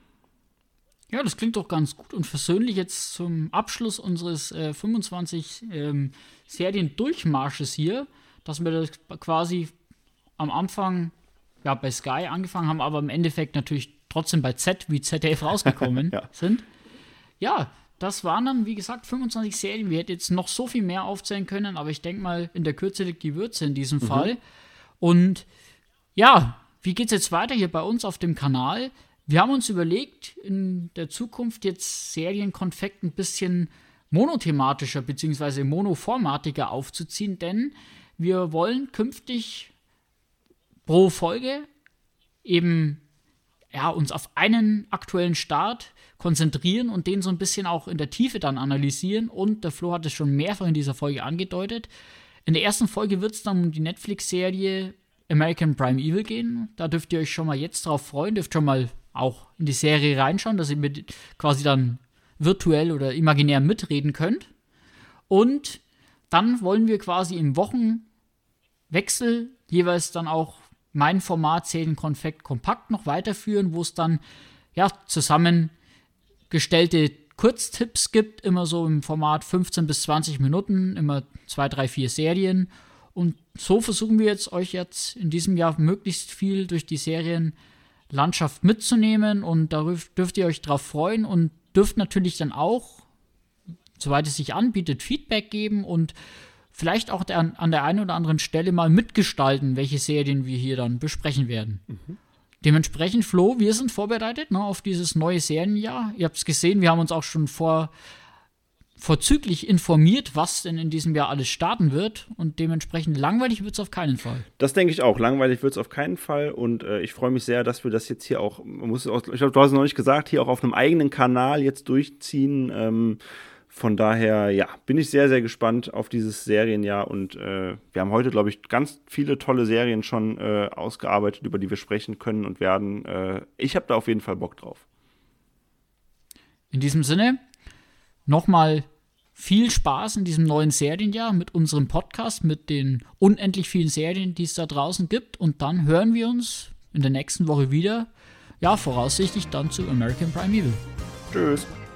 Ja, das klingt doch ganz gut. Und persönlich jetzt zum Abschluss unseres 25 Serien-Durchmarsches hier, dass wir das quasi am Anfang bei Sky angefangen haben, aber im Endeffekt natürlich trotzdem bei wie ZDF rausgekommen sind. Ja, das waren dann, wie gesagt, 25 Serien. Wir hätten jetzt noch so viel mehr aufzählen können, aber ich denke mal, in der Kürze liegt die Würze in diesem Fall. Und ja, wie geht's jetzt weiter hier bei uns auf dem Kanal? Wir haben uns überlegt, in der Zukunft jetzt Serienkonfekt ein bisschen monothematischer bzw. monoformatiger aufzuziehen, denn wir wollen künftig pro Folge eben uns auf einen aktuellen Start konzentrieren und den so ein bisschen auch in der Tiefe dann analysieren. Und der Flo hat es schon mehrfach in dieser Folge angedeutet. In der ersten Folge wird es dann um die Netflix-Serie American Primeval gehen. Da dürft ihr euch schon mal jetzt drauf freuen, dürft schon mal auch in die Serie reinschauen, dass ihr mit quasi dann virtuell oder imaginär mitreden könnt. Und dann wollen wir quasi im Wochenwechsel jeweils dann auch mein Format Serienkonfekt kompakt noch weiterführen, wo es dann zusammengestellte Kurztipps gibt, immer so im Format 15 bis 20 Minuten, immer 2, 3, 4 Serien. Und so versuchen wir jetzt euch jetzt in diesem Jahr möglichst viel durch die Serienlandschaft mitzunehmen und da dürft ihr euch drauf freuen und dürft natürlich dann auch, soweit es sich anbietet, Feedback geben und vielleicht auch an der einen oder anderen Stelle mal mitgestalten, welche Serien wir hier dann besprechen werden. Dementsprechend, Flo, wir sind vorbereitet auf dieses neue Serienjahr. Ihr habt es gesehen, wir haben uns auch schon vorzüglich informiert, was denn in diesem Jahr alles starten wird. Und dementsprechend langweilig wird es auf keinen Fall. Das denke ich auch. Langweilig wird es auf keinen Fall. Und ich freue mich sehr, dass wir das jetzt hier auch, ich glaube, du hast es noch nicht gesagt, hier auch auf einem eigenen Kanal jetzt durchziehen. Von daher, bin ich sehr, sehr gespannt auf dieses Serienjahr und wir haben heute, glaube ich, ganz viele tolle Serien schon ausgearbeitet, über die wir sprechen können und werden. Ich habe da auf jeden Fall Bock drauf. In diesem Sinne, nochmal viel Spaß in diesem neuen Serienjahr mit unserem Podcast, mit den unendlich vielen Serien, die es da draußen gibt und dann hören wir uns in der nächsten Woche wieder, voraussichtlich dann zu American Primeval. Tschüss.